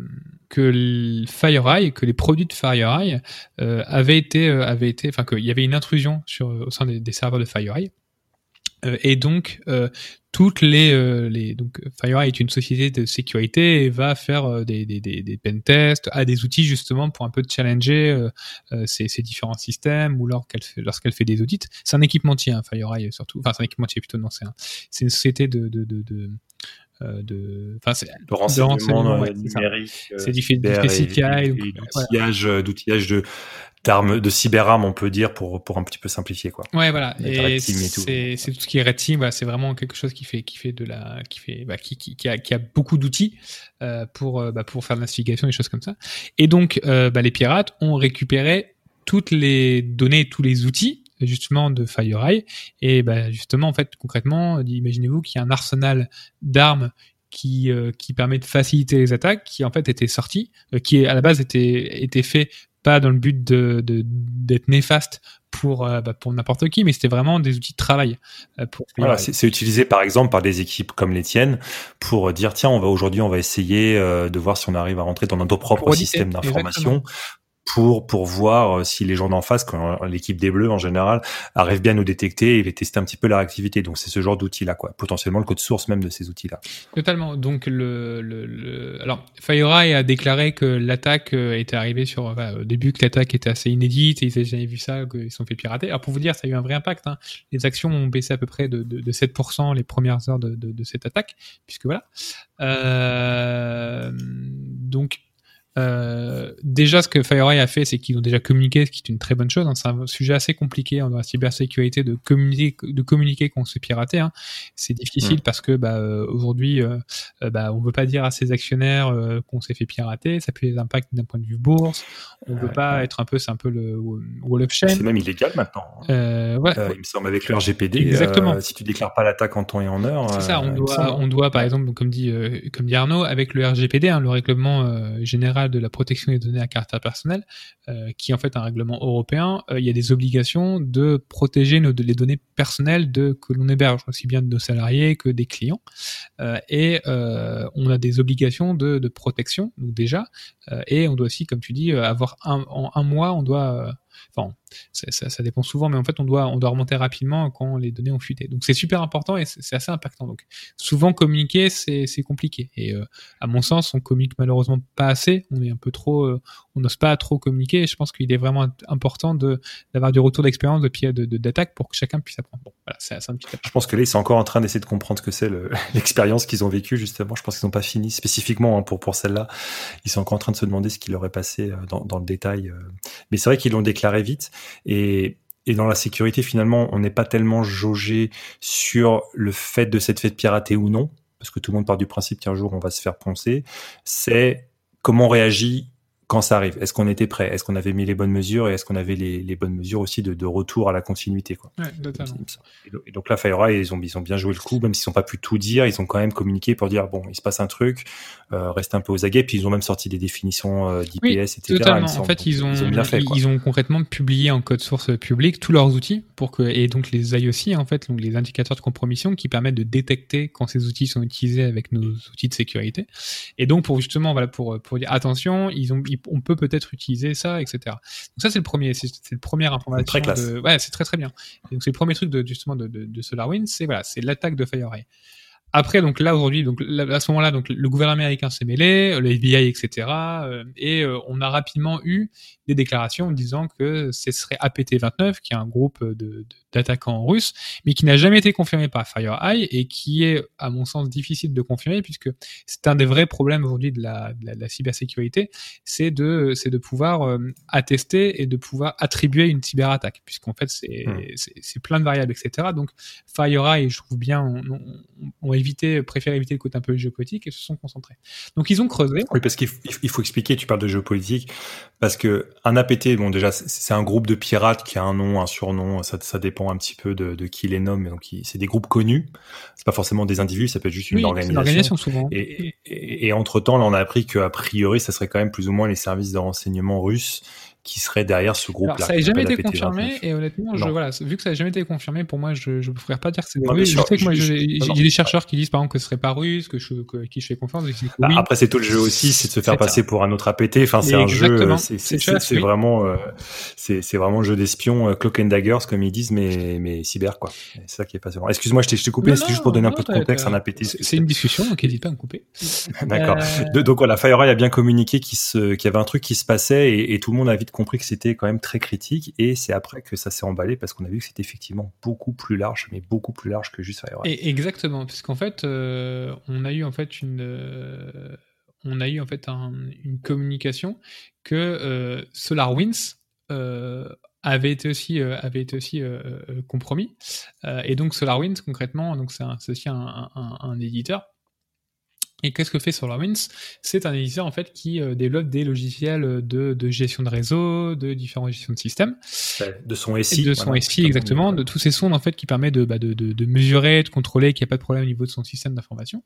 que FireEye, que les produits de FireEye euh, avaient été euh, avaient été, enfin qu'il y avait une intrusion sur au sein des, des serveurs de FireEye. Euh, et donc euh, toutes les, euh, les donc FireEye est une société de sécurité et va faire euh, des, des, des, des pen tests, a des outils justement pour un peu challenger euh, euh, ces, ces différents systèmes ou lorsqu'elle fait, lorsqu'elle fait des audits. C'est un équipementier, hein, FireEye surtout. Enfin, c'est un équipementier plutôt, non, c'est un, c'est une société de, de, de, de Euh, de, enfin, c'est, de renseignement, de renseignement ouais, numérique, c'est, c'est du, du fait C T I, et, donc, et d'outillage, voilà. d'outillage de d'armes, de cyberarmes, on peut dire, pour pour un petit peu simplifier, quoi. Ouais, voilà. Et, et c'est, tout. c'est tout ce qui est Red Team. Voilà, c'est vraiment quelque chose qui fait qui fait de la qui fait bah, qui, qui qui a qui a beaucoup d'outils euh, pour euh, bah, pour faire de l'investigation, des choses comme ça. Et donc euh, bah, les pirates ont récupéré toutes les données, tous les outils justement de FireEye, et bah, justement en fait concrètement, imaginez-vous qu'il y a un arsenal d'armes qui euh, qui permet de faciliter les attaques, qui en fait était sorti, euh, qui à la base était était fait pas dans le but de, de d'être néfaste pour euh, bah, pour n'importe qui, mais c'était vraiment des outils de travail. Euh, pour voilà, c'est, c'est utilisé par exemple par des équipes comme les tiennes pour dire tiens, on va aujourd'hui on va essayer euh, de voir si on arrive à rentrer dans notre propre système d'information. Exactement. pour pour voir si les gens d'en face, quand l'équipe des Bleus en général, arrive bien à nous détecter et tester un petit peu leur activité. Donc c'est ce genre d'outils-là, quoi. Potentiellement le code source même de ces outils-là. Totalement. Donc le le, le... alors FireEye a déclaré que l'attaque était arrivée sur enfin, au début que l'attaque était assez inédite et ils n'avaient jamais vu ça, qu'ils se sont fait pirater. Alors pour vous dire, ça a eu un vrai impact. Hein. Les actions ont baissé à peu près de de, de sept pour cent les premières heures de de, de cette attaque, puisque voilà. Euh... Donc Euh, déjà, ce que FireEye a fait, c'est qu'ils ont déjà communiqué, ce qui est une très bonne chose. Hein. C'est un sujet assez compliqué hein, dans la cybersécurité de communiquer, de communiquer qu'on se fait pirater. Hein. C'est difficile mmh. parce que bah, euh, aujourd'hui, euh, bah, on veut pas dire à ses actionnaires euh, qu'on s'est fait pirater. Ça peut les impacter d'un point de vue bourse. On ouais, veut pas ouais. être un peu, c'est un peu le wall of shame. C'est même illégal maintenant. Euh, ouais. euh, il me semble avec le R G P D. Exactement. Euh, si tu déclares pas l'attaque en temps et en heure. C'est ça. On euh, doit, on doit, par exemple, comme dit, euh, comme dit Arnaud, avec le R G P D, hein, le règlement euh, général de la protection des données à caractère personnel, euh, qui est en fait un règlement européen, euh, il y a des obligations de protéger nos, de, les données personnelles de, que l'on héberge, aussi bien de nos salariés que des clients. Euh, et euh, on a des obligations de, de protection, donc déjà, euh, et on doit aussi, comme tu dis, avoir un, en un mois, on doit... Euh, enfin, ça, ça, ça dépend souvent, mais en fait, on doit, on doit remonter rapidement quand les données ont fuité. Donc, c'est super important et c'est, c'est assez impactant. Donc, souvent communiquer, c'est, c'est compliqué. Et euh, à mon sens, on communique malheureusement pas assez. On est un peu trop, euh, on n'ose pas trop communiquer. Et je pense qu'il est vraiment important de d'avoir du retour d'expérience de, de, de d'attaque pour que chacun puisse apprendre. Bon, voilà, c'est, c'est un petit. Je pense que là, ils sont encore en train d'essayer de comprendre ce que c'est le, l'expérience qu'ils ont vécue justement. Je pense qu'ils n'ont pas fini spécifiquement hein, pour pour celle-là. Ils sont encore en train de se demander ce qui leur est passé dans, dans le détail. Mais c'est vrai qu'ils l'ont déclaré vite. Et, et dans la sécurité, finalement, on n'est pas tellement jaugé sur le fait de s'être fait pirater ou non, parce que tout le monde part du principe qu'un jour on va se faire poncer. C'est comment on réagit quand ça arrive. Est-ce qu'on était prêt ? Est-ce qu'on avait mis les bonnes mesures ? Et est-ce qu'on avait les, les bonnes mesures aussi de, de retour à la continuité, quoi. Ouais, totalement. Et donc, et donc là, FireEye, ils ont, ils ont bien joué le coup, même s'ils n'ont pas pu tout dire, ils ont quand même communiqué pour dire, bon, il se passe un truc, euh, restez un peu aux aguets, puis ils ont même sorti des définitions euh, d'I P S, oui, et cetera. Totalement. En fait, ils ont, ils ont bien fait, quoi. Ils ont concrètement publié en code source public tous leurs outils pour que, et donc les I O C, en fait, donc les indicateurs de compromission qui permettent de détecter quand ces outils sont utilisés avec nos outils de sécurité. Et donc, pour justement, voilà, pour, pour dire, attention, ils ont, ils, on peut peut-être utiliser ça, et cetera. Donc ça, c'est le premier, c'est, c'est le première information. Très classe. De, ouais, c'est très très bien. Et donc c'est le premier truc de, justement de, de, de SolarWinds, c'est voilà, c'est l'attaque de FireEye. Après, donc là aujourd'hui, donc à ce moment-là, donc le gouvernement américain s'est mêlé, le F B I, et cetera. Euh, et euh, on a rapidement eu des déclarations disant que ce serait A P T vingt-neuf, qui est un groupe de, de, d'attaquants russes, mais qui n'a jamais été confirmé par FireEye et qui est, à mon sens, difficile de confirmer puisque c'est un des vrais problèmes aujourd'hui de la, de la, de la cybersécurité, c'est de, c'est de pouvoir euh, attester et de pouvoir attribuer une cyberattaque, puisqu'en fait c'est, mmh. c'est, c'est plein de variables, et cetera. Donc FireEye, je trouve bien, on, on, on évité, préféré éviter le côté un peu géopolitique et se sont concentrés. Donc ils ont creusé. Oui, parce qu'il faut, il faut expliquer, tu parles de géopolitique, parce que un A P T, bon déjà c'est, c'est un groupe de pirates qui a un nom, un surnom, ça, ça dépend un petit peu de, de qui les nomme, donc il, c'est des groupes connus, c'est pas forcément des individus, ça peut être juste une oui, organisation. Une organisation souvent. Et, et, et entre temps, là on a appris qu'a priori, ça serait quand même plus ou moins les services de renseignement russes qui serait derrière ce groupe-là. Alors, ça n'a jamais été confirmé, et honnêtement, je, voilà, vu que ça n'a jamais été confirmé, pour moi, je ne préfère pas dire que c'est non, russe. Je sais que moi, je, j'ai, je, j'ai des chercheurs qui disent, par exemple, que ce serait pas russe, que je, que, qui je fais confiance. Et que bah, oui. Après, c'est tout le jeu aussi, c'est de se faire c'est passer ça. Pour un autre A P T. Enfin, c'est et un jeu, c'est, c'est, c'est, c'est oui. vraiment, euh, c'est, c'est vraiment le jeu d'espion, euh, cloak and daggers, comme ils disent, mais, mais cyber, quoi. Et c'est ça qui est passionnant. Excuse-moi, je t'ai, je t'ai coupé, c'était juste pour donner non, un peu de contexte, un A P T. C'est, c'est une discussion, donc n'hésite pas à me couper. D'accord. Euh... Donc voilà, FireEye a bien communiqué qu'il se, qu'il y avait un truc qui se passait et, et tout le monde a vite compris que c'était quand même très critique, et c'est après que ça s'est emballé parce qu'on a vu que c'était effectivement beaucoup plus large, mais beaucoup plus large que juste FireEye. Et exactement, parce qu'en fait, euh, on a eu en fait une, euh, on a eu en fait un, une communication que euh, SolarWinds euh, avait été aussi euh, avait été aussi euh, euh, compromis, euh, et donc SolarWinds concrètement, donc c'est, un, c'est aussi un, un, un éditeur. Et qu'est-ce que fait SolarWinds ? C'est un éditeur en fait qui euh, développe des logiciels de, de gestion de réseau, de différentes gestions de systèmes, de son S I, de son voilà, S I exactement, de tous ces sondes en fait qui permet de, bah, de, de, de mesurer, de contrôler qu'il n'y a pas de problème au niveau de son système d'information.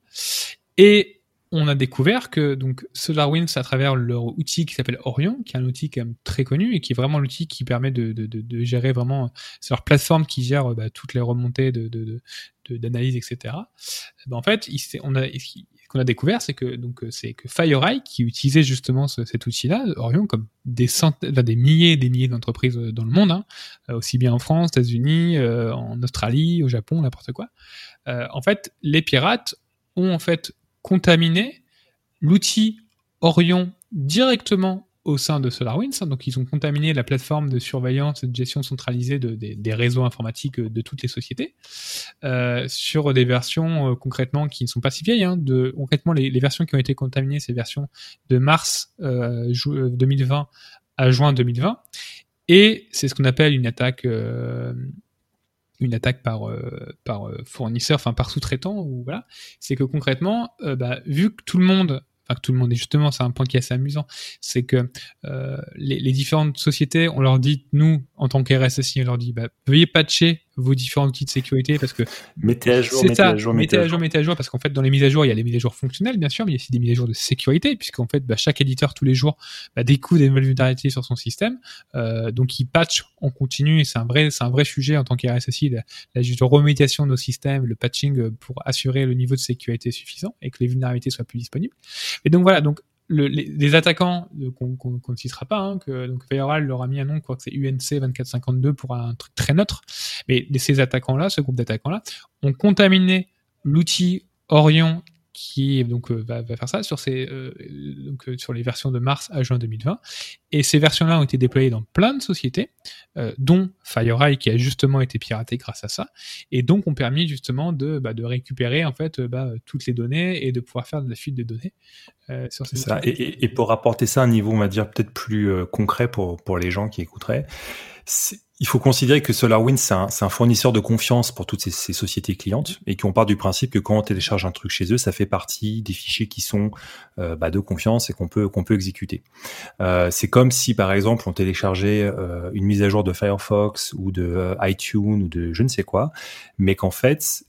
Et on a découvert que donc SolarWinds, à travers leur outil qui s'appelle Orion, qui est un outil quand même très connu et qui est vraiment l'outil qui permet de, de, de, de gérer vraiment, c'est leur plateforme qui gère bah, toutes les remontées de, de, de, de d'analyse, et cetera. Ben, en fait, il, on a qu'on a découvert, c'est que donc c'est que FireEye, qui utilisait justement ce, cet outil-là, Orion, comme des centaines, enfin, des milliers et des milliers d'entreprises dans le monde, hein, aussi bien en France, aux États-Unis, euh, en Australie, au Japon, n'importe quoi. Euh, en fait, les pirates ont en fait contaminé l'outil Orion directement au sein de SolarWinds, donc ils ont contaminé la plateforme de surveillance et de gestion centralisée de, de, des réseaux informatiques de toutes les sociétés, euh, sur des versions euh, concrètement qui ne sont pas si vieilles, hein, de, concrètement les, les versions qui ont été contaminées, c'est versions de mars euh, ju- deux mille vingt à juin deux mille vingt, et c'est ce qu'on appelle une attaque euh, une attaque par euh, par fournisseur, enfin par sous-traitant, ou voilà, c'est que concrètement, euh, bah, vu que tout le monde Enfin, que tout le monde, et justement, c'est un point qui est assez amusant, c'est que euh, les, les différentes sociétés, on leur dit, nous, en tant qu'R S S I, on leur dit, bah, veuillez patcher vos différents outils de sécurité parce que mettez à jour, c'est mettez ça, à jour, mettez à jour, mettez à jour, parce qu'en fait, dans les mises à jour, il y a les mises à jour fonctionnelles, bien sûr, mais il y a aussi des mises à jour de sécurité, puisqu'en fait, bah, chaque éditeur tous les jours bah, découvre des nouvelles vulnérabilités sur son système, euh, donc il patch en continu, et c'est un vrai, c'est un vrai sujet en tant qu'R S S I, la, la juste remédiation de nos systèmes, le patching pour assurer le niveau de sécurité suffisant et que les vulnérabilités soient plus disponibles. Et donc voilà, donc le, les, les attaquants euh, qu'on, qu'on, qu'on ne citera pas, hein, que donc FireEye leur a mis un nom, quoi, que c'est U N C vingt-quatre cinquante-deux pour un truc très neutre. Mais ces attaquants-là, ce groupe d'attaquants-là, ont contaminé l'outil Orion qui donc euh, va, va faire ça sur ces euh, donc euh, sur les versions de mars à juin deux mille vingt, et ces versions-là ont été déployées dans plein de sociétés, euh, dont FireEye qui a justement été piraté grâce à ça, et donc ont permis justement de bah, de récupérer en fait bah, toutes les données et de pouvoir faire de la fuite des données euh, sur ces. C'est ça. Et, et, et pour rapporter ça à un niveau, on va dire peut-être plus euh, concret pour pour les gens qui écouteraient. C'est, il faut considérer que SolarWinds, c'est un, c'est un fournisseur de confiance pour toutes ces, ces sociétés clientes, et qu'on part du principe que quand on télécharge un truc chez eux, ça fait partie des fichiers qui sont euh, bah, de confiance et qu'on peut qu'on peut exécuter. Euh, c'est comme si, par exemple, on téléchargeait euh, une mise à jour de Firefox ou de euh, iTunes ou de je ne sais quoi, mais qu'en fait,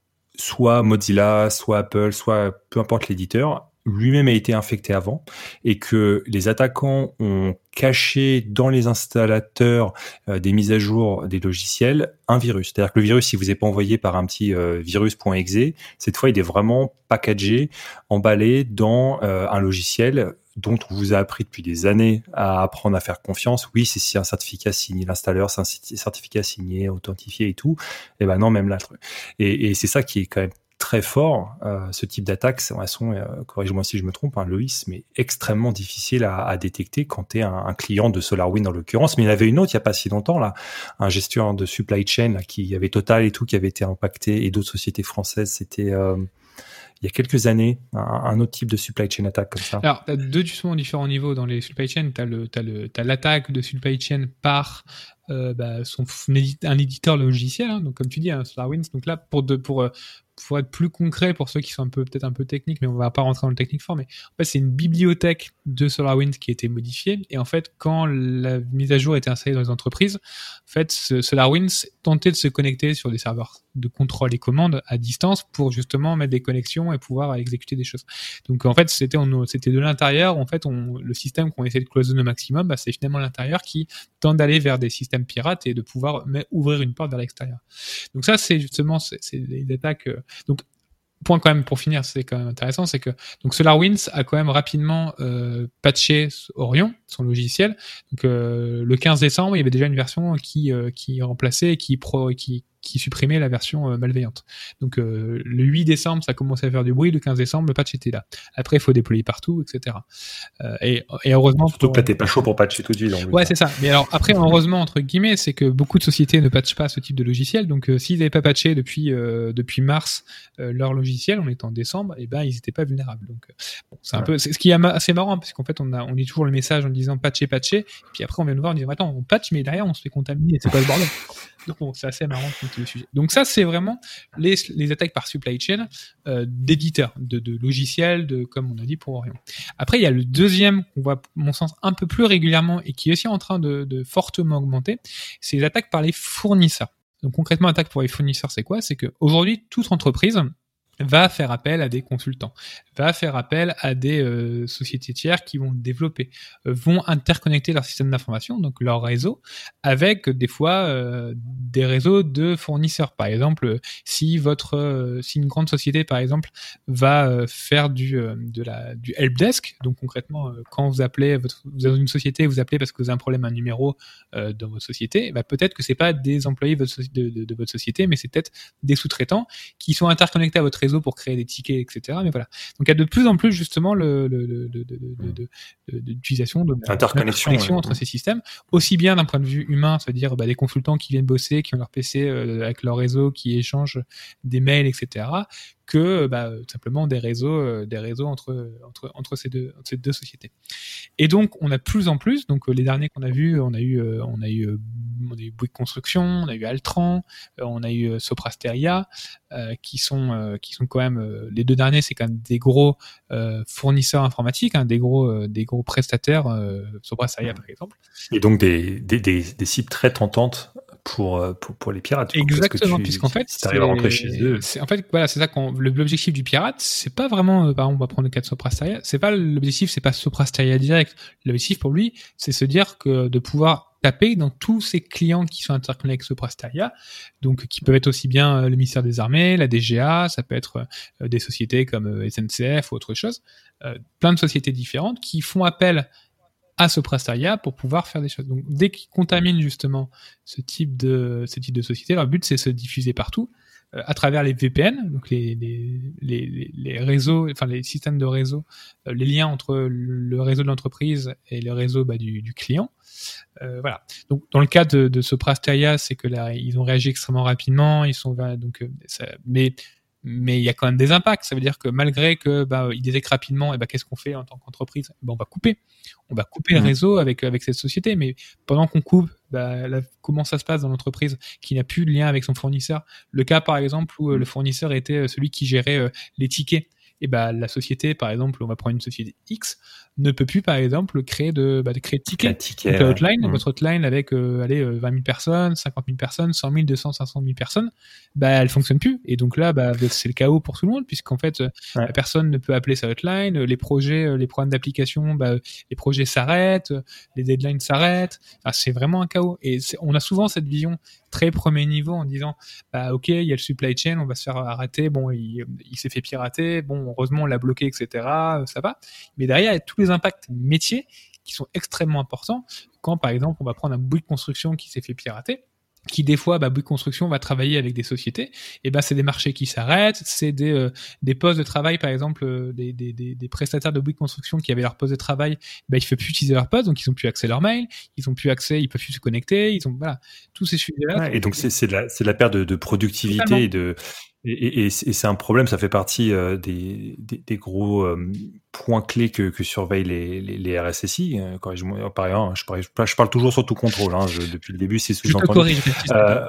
soit Mozilla, soit Apple, soit peu importe l'éditeur, lui-même a été infecté avant, et que les attaquants ont caché dans les installateurs euh, des mises à jour des logiciels un virus. C'est-à-dire que le virus, il vous est pas envoyé par un petit euh, virus.exe, cette fois il est vraiment packagé, emballé dans euh, un logiciel dont on vous a appris depuis des années à apprendre à faire confiance. Oui, c'est si un certificat signé, l'installeur, c'est un certificat signé, authentifié et tout. Et ben non, même là. Et, et c'est ça qui est quand même très fort, euh, ce type d'attaque, c'est façon, euh, corrige-moi si je me trompe, hein, Loïs, mais extrêmement difficile à, à détecter quand tu es un, un client de SolarWinds en l'occurrence. Mais il y en avait une autre il n'y a pas si longtemps, là, un gestionnaire de supply chain là, qui avait Total et tout, qui avait été impacté, et d'autres sociétés françaises, c'était euh, il y a quelques années, un, un autre type de supply chain attaque comme ça. Alors, tu as deux justement différents niveaux dans les supply chain. Tu as le, t'as le, t'as l'attaque de supply chain par euh, bah, son, un éditeur logiciel, hein, donc comme tu dis, hein, SolarWinds. Donc là, pour, de, pour, pour être plus concret, pour ceux qui sont un peu peut-être un peu techniques, mais on va pas rentrer dans le technique fort, mais en fait, c'est une bibliothèque de SolarWinds qui a été modifiée. Et en fait, quand la mise à jour a été installée dans les entreprises, en fait, ce SolarWinds tentait de se connecter sur des serveurs de contrôle et commande à distance pour justement mettre des connexions et pouvoir exécuter des choses. Donc en fait, c'était on, c'était de l'intérieur. En fait, on, le système qu'on essaie de cloisonner au maximum, bah, c'est finalement l'intérieur qui tente d'aller vers des systèmes pirates et de pouvoir mais, ouvrir une porte vers l'extérieur. Donc ça, c'est justement c'est, c'est des attaques. Euh, donc point quand même pour finir, c'est quand même intéressant, c'est que donc SolarWinds a quand même rapidement euh, patché Orion, son logiciel. Donc euh, le quinze décembre, il y avait déjà une version qui euh, qui remplaçait, qui pro, qui qui supprimait la version euh, malveillante. Donc euh, le huit décembre, ça commençait à faire du bruit. Le quinze décembre, le patch était là. Après, il faut déployer partout, et cetera. Euh, et, et heureusement. Surtout pour... que là, t'es pas chaud pour patcher tout de suite. Donc, ouais, c'est ça. Mais alors après, heureusement entre guillemets, c'est que beaucoup de sociétés ne patchent pas ce type de logiciel. Donc euh, s'ils n'avaient pas patché depuis euh, depuis mars euh, leur logiciel, on est en décembre, et ben ils n'étaient pas vulnérables. Donc euh, bon, c'est un ouais. peu, c'est ce qui est assez marrant parce qu'en fait on a on lit toujours le message en disant patcher, patcher, et puis après on vient nous voir en disant attends on patch mais derrière on se fait contaminer, c'est pas le bordel. Donc bon, c'est assez marrant tout le sujet. Donc ça, c'est vraiment les, les attaques par supply chain euh, d'éditeurs, de, de logiciels, de comme on a dit pour Orion. Après, il y a le deuxième qu'on voit, à mon sens, un peu plus régulièrement et qui est aussi en train de, de fortement augmenter, c'est les attaques par les fournisseurs. Donc concrètement, attaque pour les fournisseurs, c'est quoi ? C'est qu'aujourd'hui, toute entreprise va faire appel à des consultants, va faire appel à des euh, sociétés tiers qui vont développer, euh, vont interconnecter leur système d'information, donc leur réseau, avec des fois euh, des réseaux de fournisseurs. Par exemple, si votre, euh, si une grande société, par exemple, va euh, faire du euh, de la du helpdesk, donc concrètement, euh, quand vous appelez, votre, vous avez une société, vous appelez parce que vous avez un problème, un numéro euh, dans votre société, bah, peut-être que c'est pas des employés de votre, de, de, de votre société, mais c'est peut-être des sous-traitants qui sont interconnectés à votre réseau pour créer des tickets, et cetera. Mais voilà. Donc il y a de plus en plus justement le, le, le, le, de, de, de, de, d'utilisation, de interconnexion ouais. entre ces systèmes, aussi bien d'un point de vue humain, c'est-à-dire bah, des consultants qui viennent bosser, qui ont leur P C euh, avec leur réseau, qui échangent des mails, et cetera, que bah, simplement des réseaux, euh, des réseaux entre entre entre ces deux entre ces deux sociétés. Et donc on a de plus en plus. Donc euh, les derniers qu'on a vus, on a eu euh, on a eu euh, on a eu Bouygues Construction, on a eu Altran, euh, on a eu euh, Soprasteria, euh, qui sont euh, qui sont quand même euh, les deux derniers, c'est quand même des gros euh, fournisseurs informatiques, hein, des gros euh, des gros prestataires, euh, Soprasteria par exemple. Et donc des des des, des cibles très tentantes pour pour pour les pirates. Exactement, puisqu'en fait, si t'arrives à rentrer chez eux. C'est, en fait, voilà, c'est ça qu'on l'objectif du pirate, c'est pas vraiment, euh, par exemple, on va prendre le cas de Soprasteria, c'est pas l'objectif, c'est pas Soprasteria direct. L'objectif pour lui, c'est se dire que de pouvoir taper dans tous ces clients qui sont interconnectés avec ce prestataire, donc qui peuvent être aussi bien le ministère des Armées, la D G A, ça peut être euh, des sociétés comme euh, S N C F ou autre chose, euh, plein de sociétés différentes qui font appel à ce prestataire pour pouvoir faire des choses. Donc dès qu'ils contaminent justement ce type de ce type de société, leur but c'est de se diffuser partout euh, à travers les V P N, donc les les les les réseaux, enfin les systèmes de réseau, euh, les liens entre le réseau de l'entreprise et le réseau bah, du, du client. Euh, voilà. Donc dans le cas de, de ce prestataire, c'est que là ils ont réagi extrêmement rapidement, ils sont donc euh, ça, mais mais il y a quand même des impacts. Ça veut dire que malgré que bah ils détectent rapidement, et bah qu'est-ce qu'on fait en tant qu'entreprise ? Bah, on va couper, on va couper mmh. le réseau avec avec cette société. Mais pendant qu'on coupe, bah là, comment ça se passe dans l'entreprise qui n'a plus de lien avec son fournisseur ? Le cas par exemple où euh, le fournisseur était celui qui gérait euh, les tickets. Et bah la société, par exemple, on va prendre une société X, ne peut plus, par exemple, créer de, bah, de créer de tickets. Ticket, donc la hotline, ouais. votre hotline avec, euh, allez, euh, vingt mille personnes, cinquante mille personnes, cent mille, deux cents, cinq cent mille personnes, bah elle fonctionne plus. Et donc là, bah c'est le chaos pour tout le monde, puisqu'en fait, ouais. la personne ne peut appeler sa hotline, les projets, les programmes d'application, bah les projets s'arrêtent, les deadlines s'arrêtent. Ah, c'est vraiment un chaos. Et on a souvent cette vision très premier niveau en disant, bah ok, il y a le supply chain, on va se faire arrêter, bon, il, il s'est fait pirater, bon, heureusement on l'a bloqué, et cetera. Ça va. Mais derrière, il y a tous les impacts métiers qui sont extrêmement importants. Quand, par exemple, on va prendre un bout de construction qui s'est fait pirater, qui des fois, bah, bout de construction va travailler avec des sociétés, et ben bah, c'est des marchés qui s'arrêtent, c'est des euh, des postes de travail, par exemple, euh, des, des des des prestataires de bout de construction qui avaient leur poste de travail, bah ils ne peuvent plus utiliser leur poste, donc ils ont plus accès à leur mail, ils ont plus accès, ils peuvent plus se connecter, ils ont voilà tous ces sujets-là. Ouais, et donc c'est c'est de la c'est de la perte de, de productivité Totalement. et de et, et, et c'est un problème, ça fait partie euh, des, des des gros euh, points clés que que surveillent les les, les R S S I. Euh, corrige-moi par exemple, je parle je parle toujours sur tout contrôle. Hein, je, depuis le début, c'est sous-entendu. Je te corrige. Euh,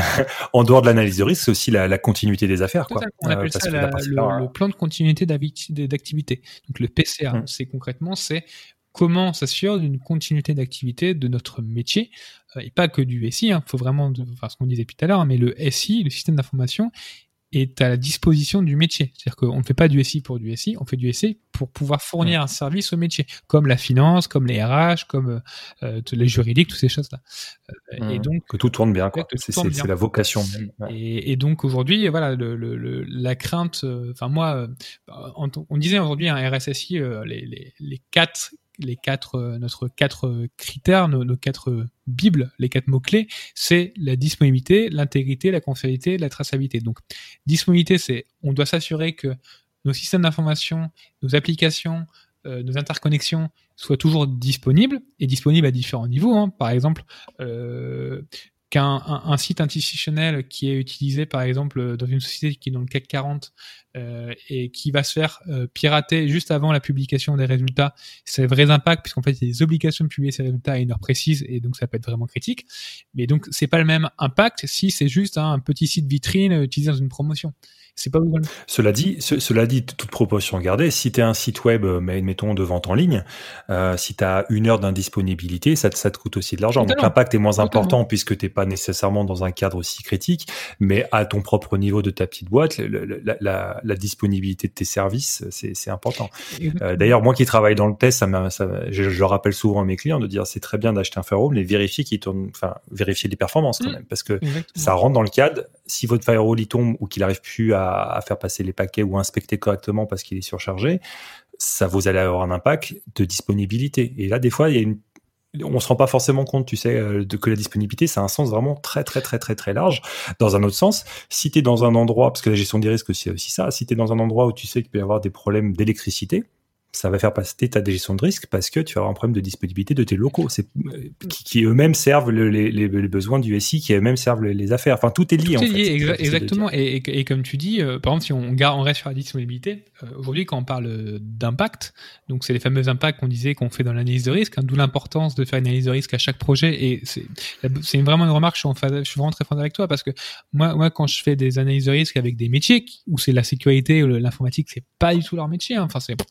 en dehors de l'analyse de risque, c'est aussi la, la continuité des affaires. Quoi. On appelle euh, ça la, le, là, le plan de continuité d'activité. Donc le P C A, hum. c'est concrètement, c'est comment on s'assure d'une continuité d'activité de notre métier, euh, et pas que du S I, hein, faut vraiment, de, enfin ce qu'on disait tout à l'heure, hein, mais le S I, le système d'information, est à la disposition du métier. C'est-à-dire qu'on ne fait pas du S I pour du S I, on fait du S I pour pouvoir fournir un service au métier, comme la finance, comme les R H, comme euh, les juridiques, toutes ces choses-là. Euh, mmh, et donc que tout tourne bien, quoi. C'est, c'est, bien. c'est la vocation même. Ouais. Et, et donc aujourd'hui, voilà, le, le, le, la crainte. Enfin euh, moi, euh, on disait aujourd'hui un R S S I, euh, les, les, les quatre les quatre euh, notre quatre critères, nos, nos quatre bibles, les quatre mots clés, c'est la disponibilité, l'intégrité, la confiabilité, la traçabilité. Donc disponibilité, c'est on doit s'assurer que nos systèmes d'information, nos applications, euh, nos interconnexions soient toujours disponibles et disponibles à différents niveaux. Hein. Par exemple, euh, qu'un un, un site institutionnel qui est utilisé par exemple dans une société qui est dans le C A C quarante euh, et qui va se faire euh, pirater juste avant la publication des résultats, c'est un vrai impact puisqu'en fait il y a des obligations de publier ces résultats à une heure précise et donc ça peut être vraiment critique. Mais donc c'est pas le même impact si c'est juste hein, un petit site vitrine utilisé dans une promotion. C'est pas bon. Cela dit, ce, cela dit, toute proportion gardée, si tu as un site web, mais mettons de vente en ligne, euh, si tu as une heure d'indisponibilité, ça te, ça te coûte aussi de l'argent. Totalement. Donc l'impact est moins Totalement. important puisque tu n'es pas nécessairement dans un cadre aussi critique, mais à ton propre niveau de ta petite boîte, le, le, la, la, la disponibilité de tes services, c'est, c'est important. Euh, d'ailleurs, moi qui travaille dans le test, ça m'a, ça, je, je rappelle souvent à mes clients de dire c'est très bien d'acheter un firewall, mais vérifier qu'il tourne, enfin vérifier les performances quand même, parce que Exactement. ça rentre dans le cadre. Si votre firewall il tombe ou qu'il arrive plus à à faire passer les paquets ou à inspecter correctement parce qu'il est surchargé, ça vous allez avoir un impact de disponibilité. Et là, des fois, il y a une, on se rend pas forcément compte, tu sais, de que la disponibilité, ça a un sens vraiment très, très, très, très, très large. Dans un autre sens, si tu es dans un endroit, parce que la gestion des risques, c'est aussi ça, si tu es dans un endroit où tu sais qu'il peut y avoir des problèmes d'électricité, ça va faire passer ta gestion de risque parce que tu vas avoir un problème de disponibilité de tes locaux, c'est qui, qui eux-mêmes servent le, les, les, les besoins du S I, qui eux-mêmes servent les, les affaires. Enfin, tout est lié. Tout en est lié, fait, exa- exactement. Et, et, et comme tu dis, euh, par exemple, si on, garde, on reste sur la disponibilité, euh, aujourd'hui, quand on parle d'impact, donc c'est les fameux impacts qu'on disait qu'on fait dans l'analyse de risque, hein, d'où l'importance de faire une analyse de risque à chaque projet. Et c'est, c'est vraiment une remarque. Je suis, en phase, je suis vraiment très fan avec toi parce que moi, moi, quand je fais des analyses de risque avec des métiers où c'est la sécurité ou l'informatique, c'est pas du tout leur métier. Hein, enfin, c'est, c'est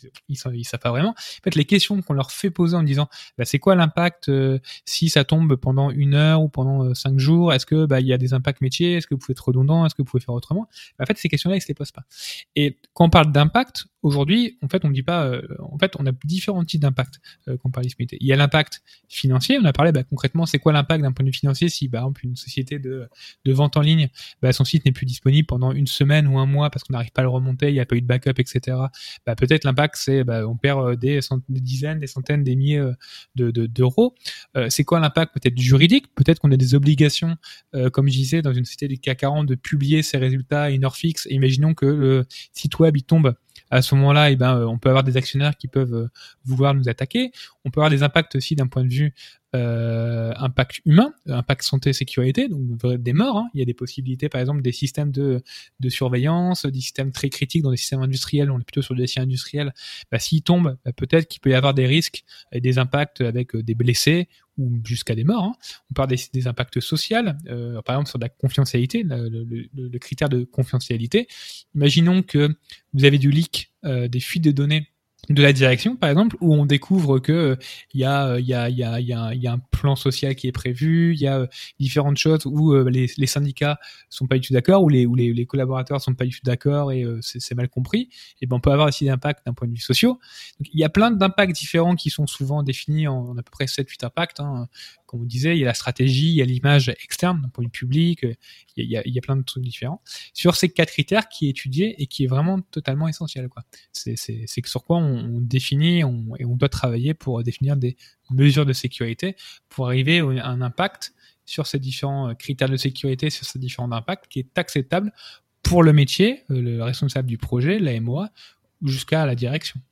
ils savent, ils savent pas vraiment. En fait, les questions qu'on leur fait poser en disant, bah, c'est quoi l'impact euh, si ça tombe pendant une heure ou pendant euh, cinq jours? Est-ce que bah il y a des impacts métiers? Est-ce que vous pouvez être redondant? Est-ce que vous pouvez faire autrement? Bah, en fait, ces questions-là, ils se les posent pas. Et quand on parle d'impact, aujourd'hui, en fait, on dit pas. Euh, en fait, on a différents types d'impact euh, quand on parle d'ISMIT. Il y a l'impact financier. On a parlé bah, concrètement, c'est quoi l'impact d'un point de vue financier si, par exemple, une société de de vente en ligne, bah, son site n'est plus disponible pendant une semaine ou un mois parce qu'on n'arrive pas à le remonter, il n'y a pas eu de backup, et cetera. Bah, peut-être l'impact, c'est bah, on perd des, cent- des dizaines, des centaines, des milliers de, de, d'euros. Euh, c'est quoi l'impact peut-être juridique? Peut-être qu'on a des obligations, euh, comme je disais, dans une société du C A C quarante, de publier ses résultats à une heure fixe. Et imaginons que le site web il tombe. À ce moment-là, eh ben, on peut avoir des actionnaires qui peuvent vouloir nous attaquer. On peut avoir des impacts aussi d'un point de vue euh, impact humain, impact santé, sécurité, donc des morts. Hein. Il y a des possibilités, par exemple, des systèmes de, de surveillance, des systèmes très critiques dans des systèmes industriels. On est plutôt sur des sites industriels. Bah, s'ils tombent, bah, peut-être qu'il peut y avoir des risques et des impacts avec des blessés ou jusqu'à des morts. Hein. On parle des, des impacts sociaux, euh, par exemple sur de la confidentialité, le, le, le, le critère de confidentialité. Imaginons que vous avez du leak, euh, des fuites de données de la direction, par exemple, où on découvre que il euh, y a il y a il y a il y a il y a un plan social qui est prévu, il y a euh, différentes choses où euh, les les syndicats sont pas du tout d'accord, ou les ou les, les collaborateurs sont pas du tout d'accord et euh, c'est, c'est mal compris. Et ben on peut avoir aussi des impacts d'un point de vue social. Donc il y a plein d'impacts différents qui sont souvent définis en, en à peu près sept huit impacts. Hein. Comme on disait, il y a la stratégie, il y a l'image externe d'un point de vue public, il y a il y a plein de trucs différents sur ces quatre critères qui est étudié et qui est vraiment totalement essentiel, quoi. C'est c'est c'est sur quoi on on définit on, et on doit travailler pour définir des mesures de sécurité pour arriver à un impact sur ces différents critères de sécurité, sur ces différents impacts qui est acceptable pour le métier, le responsable du projet, la M O A, jusqu'à la direction.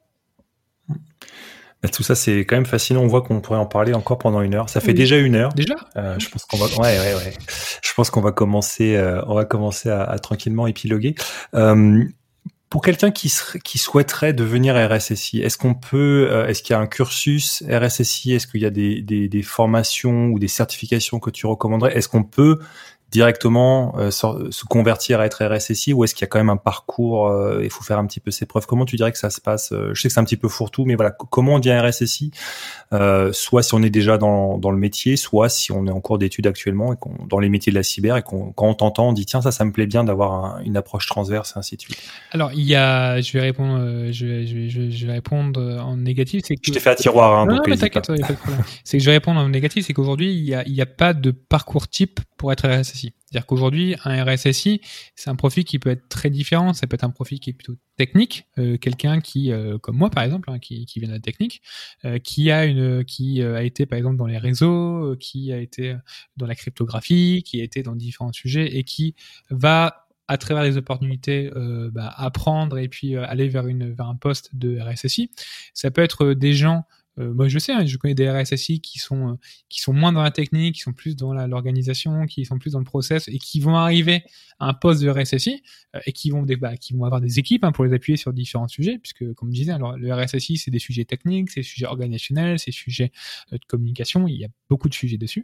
Tout ça, c'est quand même fascinant. On voit qu'on pourrait en parler encore pendant une heure. Ça fait oui. déjà une heure. Déjà. Euh, je pense qu'on va, ouais, ouais, ouais. Je pense qu'on va commencer, euh, on va commencer à, à tranquillement épiloguer. Euh, Pour quelqu'un qui, serait, qui souhaiterait devenir R S S I, est-ce qu'on peut, euh, est-ce qu'il y a un cursus R S S I, est-ce qu'il y a des, des, des formations ou des certifications que tu recommanderais? Est-ce qu'on peut directement euh, se, se convertir à être R S S I, ou est-ce qu'il y a quand même un parcours, euh, il faut faire un petit peu ses preuves? Comment tu dirais que ça se passe? Je sais que c'est un petit peu fourre-tout, mais voilà, comment on devient R S S I, euh, soit si on est déjà dans, dans le métier, soit si on est en cours d'études actuellement et qu'on, dans les métiers de la cyber, et qu'on, quand on t'entend, on dit tiens, ça, ça me plaît bien d'avoir un, une approche transverse, et ainsi de suite. Alors, il y a, je vais répondre, euh, je, vais, je, vais, je, vais, je vais répondre en négatif. C'est que... Je t'ai fait un tiroir, hein, non, donc non, mais t'inquiète, il n'y a pas de problème. C'est que je vais répondre en négatif, c'est qu'aujourd'hui, il y a, il y a pas de parcours type pour être R S S I. C'est-à-dire qu'aujourd'hui, un R S S I, c'est un profil qui peut être très différent. Ça peut être un profil qui est plutôt technique, euh, quelqu'un qui, euh, comme moi par exemple, hein, qui, qui vient de la technique, euh, qui a une, qui euh, a été par exemple dans les réseaux, euh, qui a été dans la cryptographie, qui a été dans différents sujets et qui va à travers les opportunités, euh, bah, apprendre et puis euh, aller vers une vers un poste de R S S I. Ça peut être des gens. Euh, moi, je sais, hein, je connais des R S S I qui sont euh, qui sont moins dans la technique, qui sont plus dans la, l'organisation, qui sont plus dans le process et qui vont arriver à un poste de R S S I euh, et qui vont des, bah, qui vont avoir des équipes hein, pour les appuyer sur différents sujets, puisque comme je disais, alors le R S S I c'est des sujets techniques, c'est des sujets organisationnels, c'est des sujets euh, de communication, il y a beaucoup de sujets dessus.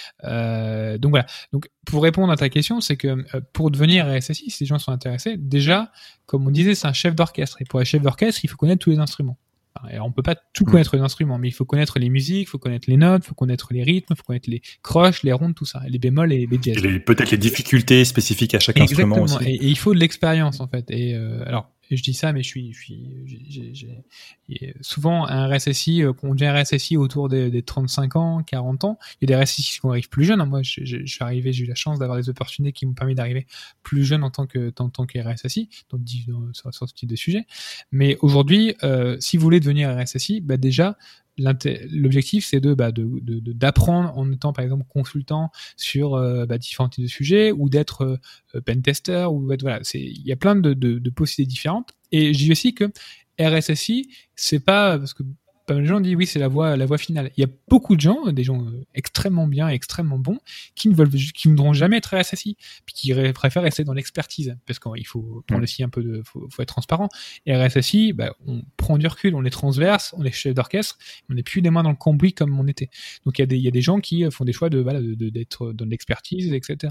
Euh, donc voilà. Donc pour répondre à ta question, c'est que euh, pour devenir R S S I, si les gens sont intéressés, déjà, comme on disait, c'est un chef d'orchestre et pour être chef d'orchestre, il faut connaître tous les instruments. Alors, on peut pas tout connaître les instruments, mais il faut connaître les musiques, il faut connaître les notes, il faut connaître les rythmes, il faut connaître les croches, les rondes, tout ça, les bémols et les jazz. Et les, peut-être les difficultés spécifiques à chaque Exactement. instrument aussi. Et, et il faut de l'expérience en fait. Et euh, alors, je dis ça, mais je suis, je suis, j'ai, j'ai, j'ai souvent un R S S I, euh, qu'on devient R S S I autour des, des trente-cinq ans, quarante ans. Il y a des R S S I qui arrivent plus jeunes. Hein. Moi, je, je, je suis arrivé, j'ai eu la chance d'avoir des opportunités qui m'ont permis d'arriver plus jeune en tant que, en tant que R S S I, donc sur, sur ce type de sujet. Mais aujourd'hui, euh, si vous voulez devenir R S S I, bah déjà, l'objectif c'est de, bah, de, de, de d'apprendre en étant par exemple consultant sur euh, bah, différents types de sujets, ou d'être euh, pen tester, ou être, voilà, c'est, il y a plein de, de, de possibilités différentes. Et je dis aussi que R S S I, c'est pas parce que pas mal de gens disent oui, c'est la voie, la voie finale. Il y a beaucoup de gens, des gens extrêmement bien, extrêmement bons, qui ne veulent, qui ne voudront jamais être R S S I, puis qui préfèrent rester dans l'expertise, parce qu'il faut prendre aussi un peu de, faut, faut être transparent. Et R S S I, bah, on prend du recul, on est transverse, on est chef d'orchestre, on n'est plus des mains dans le cambouis comme on était. Donc il y a des, il y a des gens qui font des choix de, voilà, de, de, d'être dans l'expertise, et cetera, quoi.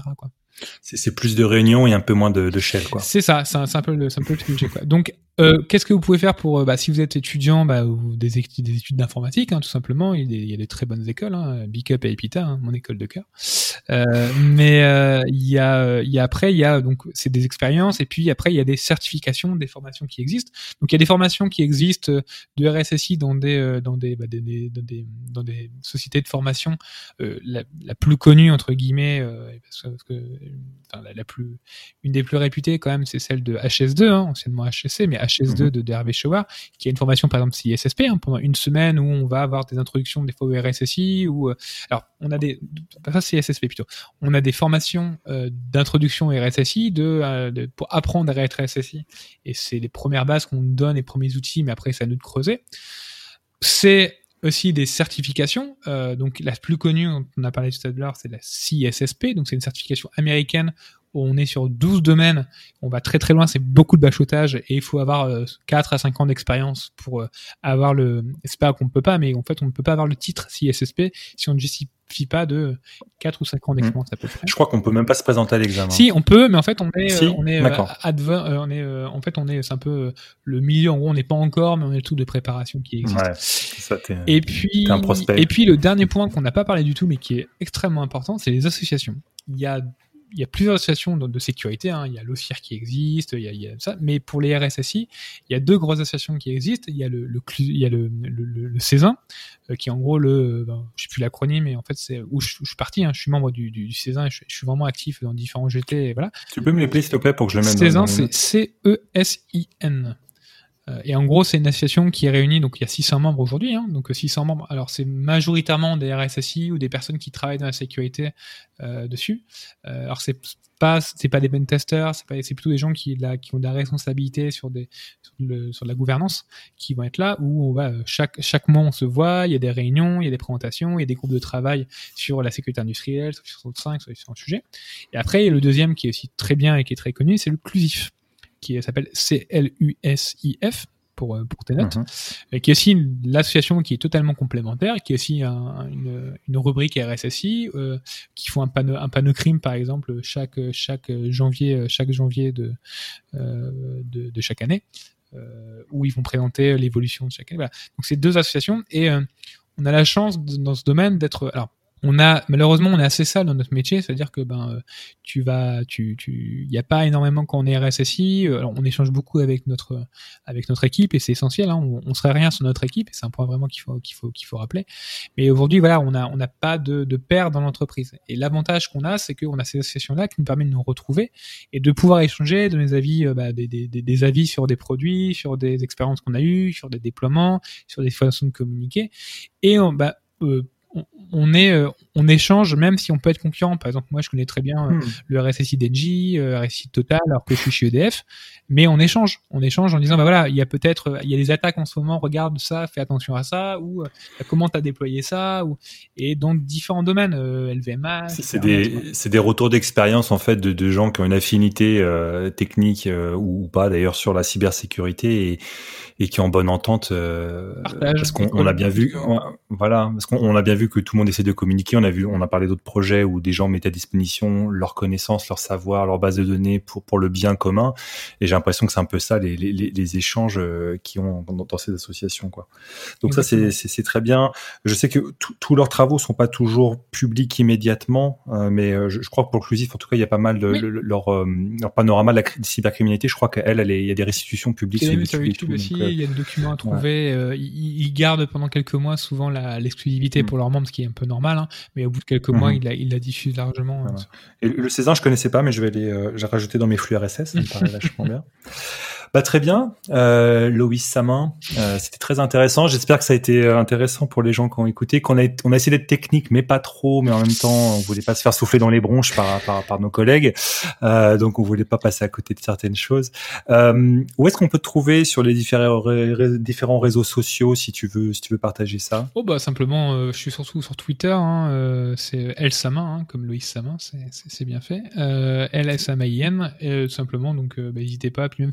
C'est, c'est plus de réunions et un peu moins de, de shell, quoi. C'est ça, c'est un, c'est un peu le, c'est un peu le sujet, quoi. Donc, euh, qu'est-ce que vous pouvez faire pour, bah, si vous êtes étudiant, bah, ou des études, des études d'informatique, hein, tout simplement. Il y, a des, il y a des très bonnes écoles, hein, Bicep et Epita, hein, mon école de cœur. Euh, mais euh, il y a, il y a après, il y a donc c'est des expériences et puis après il y a des certifications, des formations qui existent. Donc il y a des formations qui existent de R S S I dans des, dans des, bah, des, des, dans des, dans des sociétés de formation. Euh, la, la plus connue entre guillemets, euh, parce que, parce que enfin, la, la plus, une des plus réputées quand même, c'est celle de H S deux, hein, anciennement H S C, mais H S deux de, de Hervé Chouard, qui a une formation par exemple C I S S P, hein, pendant une semaine où on va avoir des introductions des fois au R S S I ou euh, alors on a des, pas C I S S P plutôt, on a des formations euh, d'introduction au R S S I de, euh, de pour apprendre à R S S I et c'est les premières bases qu'on nous donne, les premiers outils, mais après c'est à nous de creuser. C'est aussi des certifications, euh, donc la plus connue, dont on a parlé tout à l'heure, c'est la C I S S P, donc c'est une certification américaine où on est sur douze domaines, on va très très loin, c'est beaucoup de bachotage et il faut avoir euh, quatre à cinq ans d'expérience pour euh, avoir le, c'est pas qu'on peut pas, mais en fait on ne peut pas avoir le titre C I S S P si on ne justifie pas de quatre ou cinq ans d'expérience mmh. à peu près. Je crois qu'on peut même pas se présenter à l'examen. Si, on peut, mais en fait on est, si euh, on est, euh, adve- euh, on est, euh, en fait on est, c'est un peu euh, le milieu, en gros on n'est pas encore, mais on est le tout de préparation qui existe. Ouais, ça, t'es, et puis, t'es un prospect. Et puis le dernier point qu'on n'a pas parlé du tout, mais qui est extrêmement important, c'est les associations. Il y a Il y a plusieurs associations de, de sécurité, hein. Il y a l'O C I R qui existe, il y a, il y a ça, mais pour les R S S I, il y a deux grosses associations qui existent. Il y a le, le, il y a le, le, le, le CESIN, euh, qui est en gros le, ben, je sais plus l'acronyme, mais en fait c'est où je, je suis parti, hein, je suis membre du, du, du CESIN, et je, je suis vraiment actif dans différents G T, et voilà. Tu peux me l'appeler s'il te plaît pour que je le mette. CESIN, c'est C E S I N. Et en gros, c'est une association qui est réunie, donc il y a six cents membres aujourd'hui, hein, donc six cents membres. Alors c'est majoritairement des R S S I ou des personnes qui travaillent dans la sécurité euh, dessus. Euh, alors c'est pas, c'est pas des pen testers, c'est pas, c'est plutôt des gens qui, là, qui ont de la responsabilité sur des, sur, le, sur la gouvernance, qui vont être là où on va chaque chaque mois on se voit, il y a des réunions, il y a des présentations, il y a des groupes de travail sur la sécurité industrielle, sur soixante-cinq, sur différents sujets. Et après, il y a le deuxième qui est aussi très bien et qui est très connu, c'est le Clusif, qui s'appelle C L U S I F pour, pour tes notes, mm-hmm. et qui est aussi une, l'association qui est totalement complémentaire, qui est aussi un, une, une rubrique R S S I, euh, qui font un panneau, un panneau crime par exemple chaque, chaque janvier, chaque janvier de, euh, de, de chaque année, euh, où ils vont présenter l'évolution de chaque année. Voilà. Donc c'est deux associations et euh, on a la chance de, dans ce domaine d'être, alors on a malheureusement on est assez sale dans notre métier, c'est-à-dire que ben tu vas tu tu il y a pas énormément quand on est R S S I, alors on échange beaucoup avec notre avec notre équipe et c'est essentiel, hein, on, on serait rien sans notre équipe et c'est un point vraiment qu'il faut qu'il faut qu'il faut rappeler. Mais aujourd'hui voilà, on a on n'a pas de de pair dans l'entreprise et l'avantage qu'on a c'est qu'on a ces associations là qui nous permettent de nous retrouver et de pouvoir échanger, donner des avis bah, des, des des avis sur des produits, sur des expériences qu'on a eues, sur des déploiements, sur des façons de communiquer et on, bah euh, On, on est, euh, on échange même si on peut être concurrent. Par exemple, moi, je connais très bien euh, hmm. le R S S I d'Engie, euh, R S S I Total, alors que je suis chez E D F. Mais on échange, on échange en disant, bah voilà, il y a peut-être, il y a des attaques en ce moment. Regarde ça, fais attention à ça, ou euh, comment t'as déployé ça, ou et dans différents domaines, euh, L V M H. C'est, c'est des, c'est des retours d'expérience en fait de, de gens qui ont une affinité euh, technique euh, ou pas d'ailleurs sur la cybersécurité et et qui ont en bonne entente euh, Partage, parce qu'on on a bien vu on, voilà parce qu'on on a bien vu que tout le monde essaie de communiquer, on a vu on a parlé d'autres projets où des gens mettaient à disposition leurs connaissances, leur savoir, leur base de données pour pour le bien commun et j'ai l'impression que c'est un peu ça les les les échanges qui ont dans, dans ces associations quoi. Donc Exactement. ça c'est c'est c'est très bien. Je sais que tous leurs travaux sont pas toujours publics immédiatement euh, mais euh, je, je crois que pour le Clusif en tout cas il y a pas mal de oui. le, leur euh, leur panorama de la cybercriminalité, je crois qu'elle elle est, il y a des restitutions publiques sur YouTube, YouTube aussi. Donc, il y a des documents à trouver. Ouais. Euh, ils, ils gardent pendant quelques mois souvent la, l'exclusivité mmh. pour leurs membres, ce qui est un peu normal. Hein, mais au bout de quelques mmh. mois, ils la, ils la diffusent largement. Voilà. Euh, Et le CESIN, je connaissais pas, mais je vais les euh, j'ai rajouté dans mes flux R S S. Ça me paraît vachement bien. Bah très bien, euh, Loïs Samin, euh, c'était très intéressant. J'espère que ça a été intéressant pour les gens qui ont écouté. Qu'on a on a essayé d'être technique, mais pas trop. Mais en même temps, on voulait pas se faire souffler dans les bronches par par, par nos collègues, euh, donc on voulait pas passer à côté de certaines choses. Euh, où est-ce qu'on peut te trouver sur les différents ré, différents réseaux sociaux si tu veux si tu veux partager ça? Oh bah simplement, euh, je suis surtout sur Twitter. Hein, euh, c'est L Samin, hein, comme Loïs Samin, c'est c'est, c'est bien fait. Euh, L S A M I N, euh, tout simplement. Donc euh, bah, n'hésitez pas. Puis même si vous voulez échanger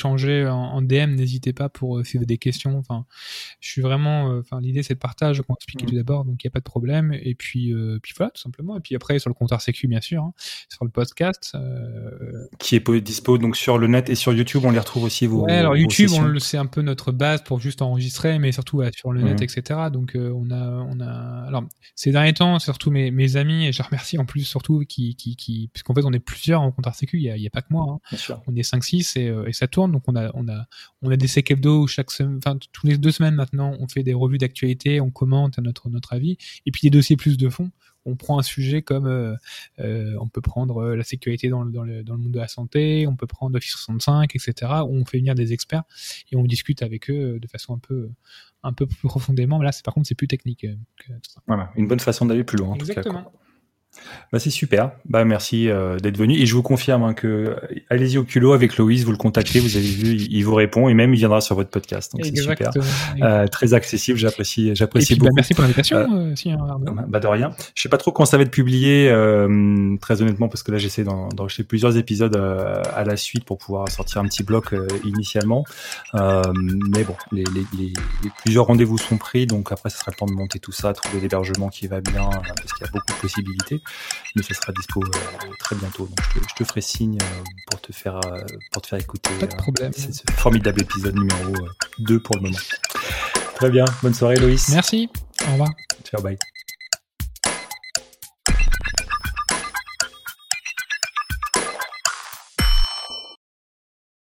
échanger en, en D M, n'hésitez pas pour euh, si vous avez des questions. Enfin, je suis vraiment, enfin, euh, l'idée c'est de partage, comme on expliquait mmh. tout d'abord, donc il y a pas de problème. Et puis, euh, puis voilà, tout simplement. Et puis après sur le compteur Sécu, bien sûr, hein, sur le podcast, euh... qui est dispo donc sur le net et sur YouTube, on les retrouve aussi. Vos, ouais, alors vos YouTube, sessions. on, c'est un peu notre base pour juste enregistrer, mais surtout ouais, sur le net, mmh. et cetera. Donc euh, on a, on a, alors ces derniers temps, surtout mes, mes amis, et je remercie en plus surtout qui, qui, qui, puisqu'en fait on est plusieurs en compteur Sécu, il y a, il y a pas que moi, hein. On est cinq six et, et ça tourne, donc on a, on a, on a des sec hebdo chaque semaine, enfin tous les deux semaines maintenant, on fait des revues d'actualité, on commente notre notre avis, et puis des dossiers plus de fond. On prend un sujet comme euh, euh, on peut prendre euh, la sécurité dans le, dans, le, dans le monde de la santé, on peut prendre Office soixante-cinq, et cetera. Où on fait venir des experts et on discute avec eux de façon un peu un peu plus profondément. Mais là, c'est, par contre, c'est plus technique. Euh, que tout ça. Voilà, une bonne façon d'aller plus loin. Exactement. En tout cas, bah, c'est super. Bah, merci euh, d'être venu. Et je vous confirme hein, que euh, allez-y au culot avec Loïs, vous le contactez, vous avez vu, il, il vous répond et même il viendra sur votre podcast. Donc exactement. C'est super. Euh, très accessible, j'apprécie, j'apprécie puis, beaucoup. Bah, merci pour l'invitation. Euh, euh, si, hein, bah de rien. Je sais pas trop quand ça va être publié, euh, très honnêtement, parce que là j'essaie d'en, d'enregistrer plusieurs épisodes euh, à la suite pour pouvoir sortir un petit bloc euh, initialement. Euh, mais bon, les, les, les, les plusieurs rendez-vous sont pris, donc après ça sera le temps de monter tout ça, trouver l'hébergement qui va bien, parce qu'il y a beaucoup de possibilités. Mais ça sera dispo euh, très bientôt. Donc je te, je te ferai signe euh, pour te faire euh, pour te faire écouter. Pas de problème. Euh, c'est ce formidable épisode numéro euh, deux pour le moment. Très bien. Bonne soirée, Loïs. Merci. Au revoir. Ciao, bye.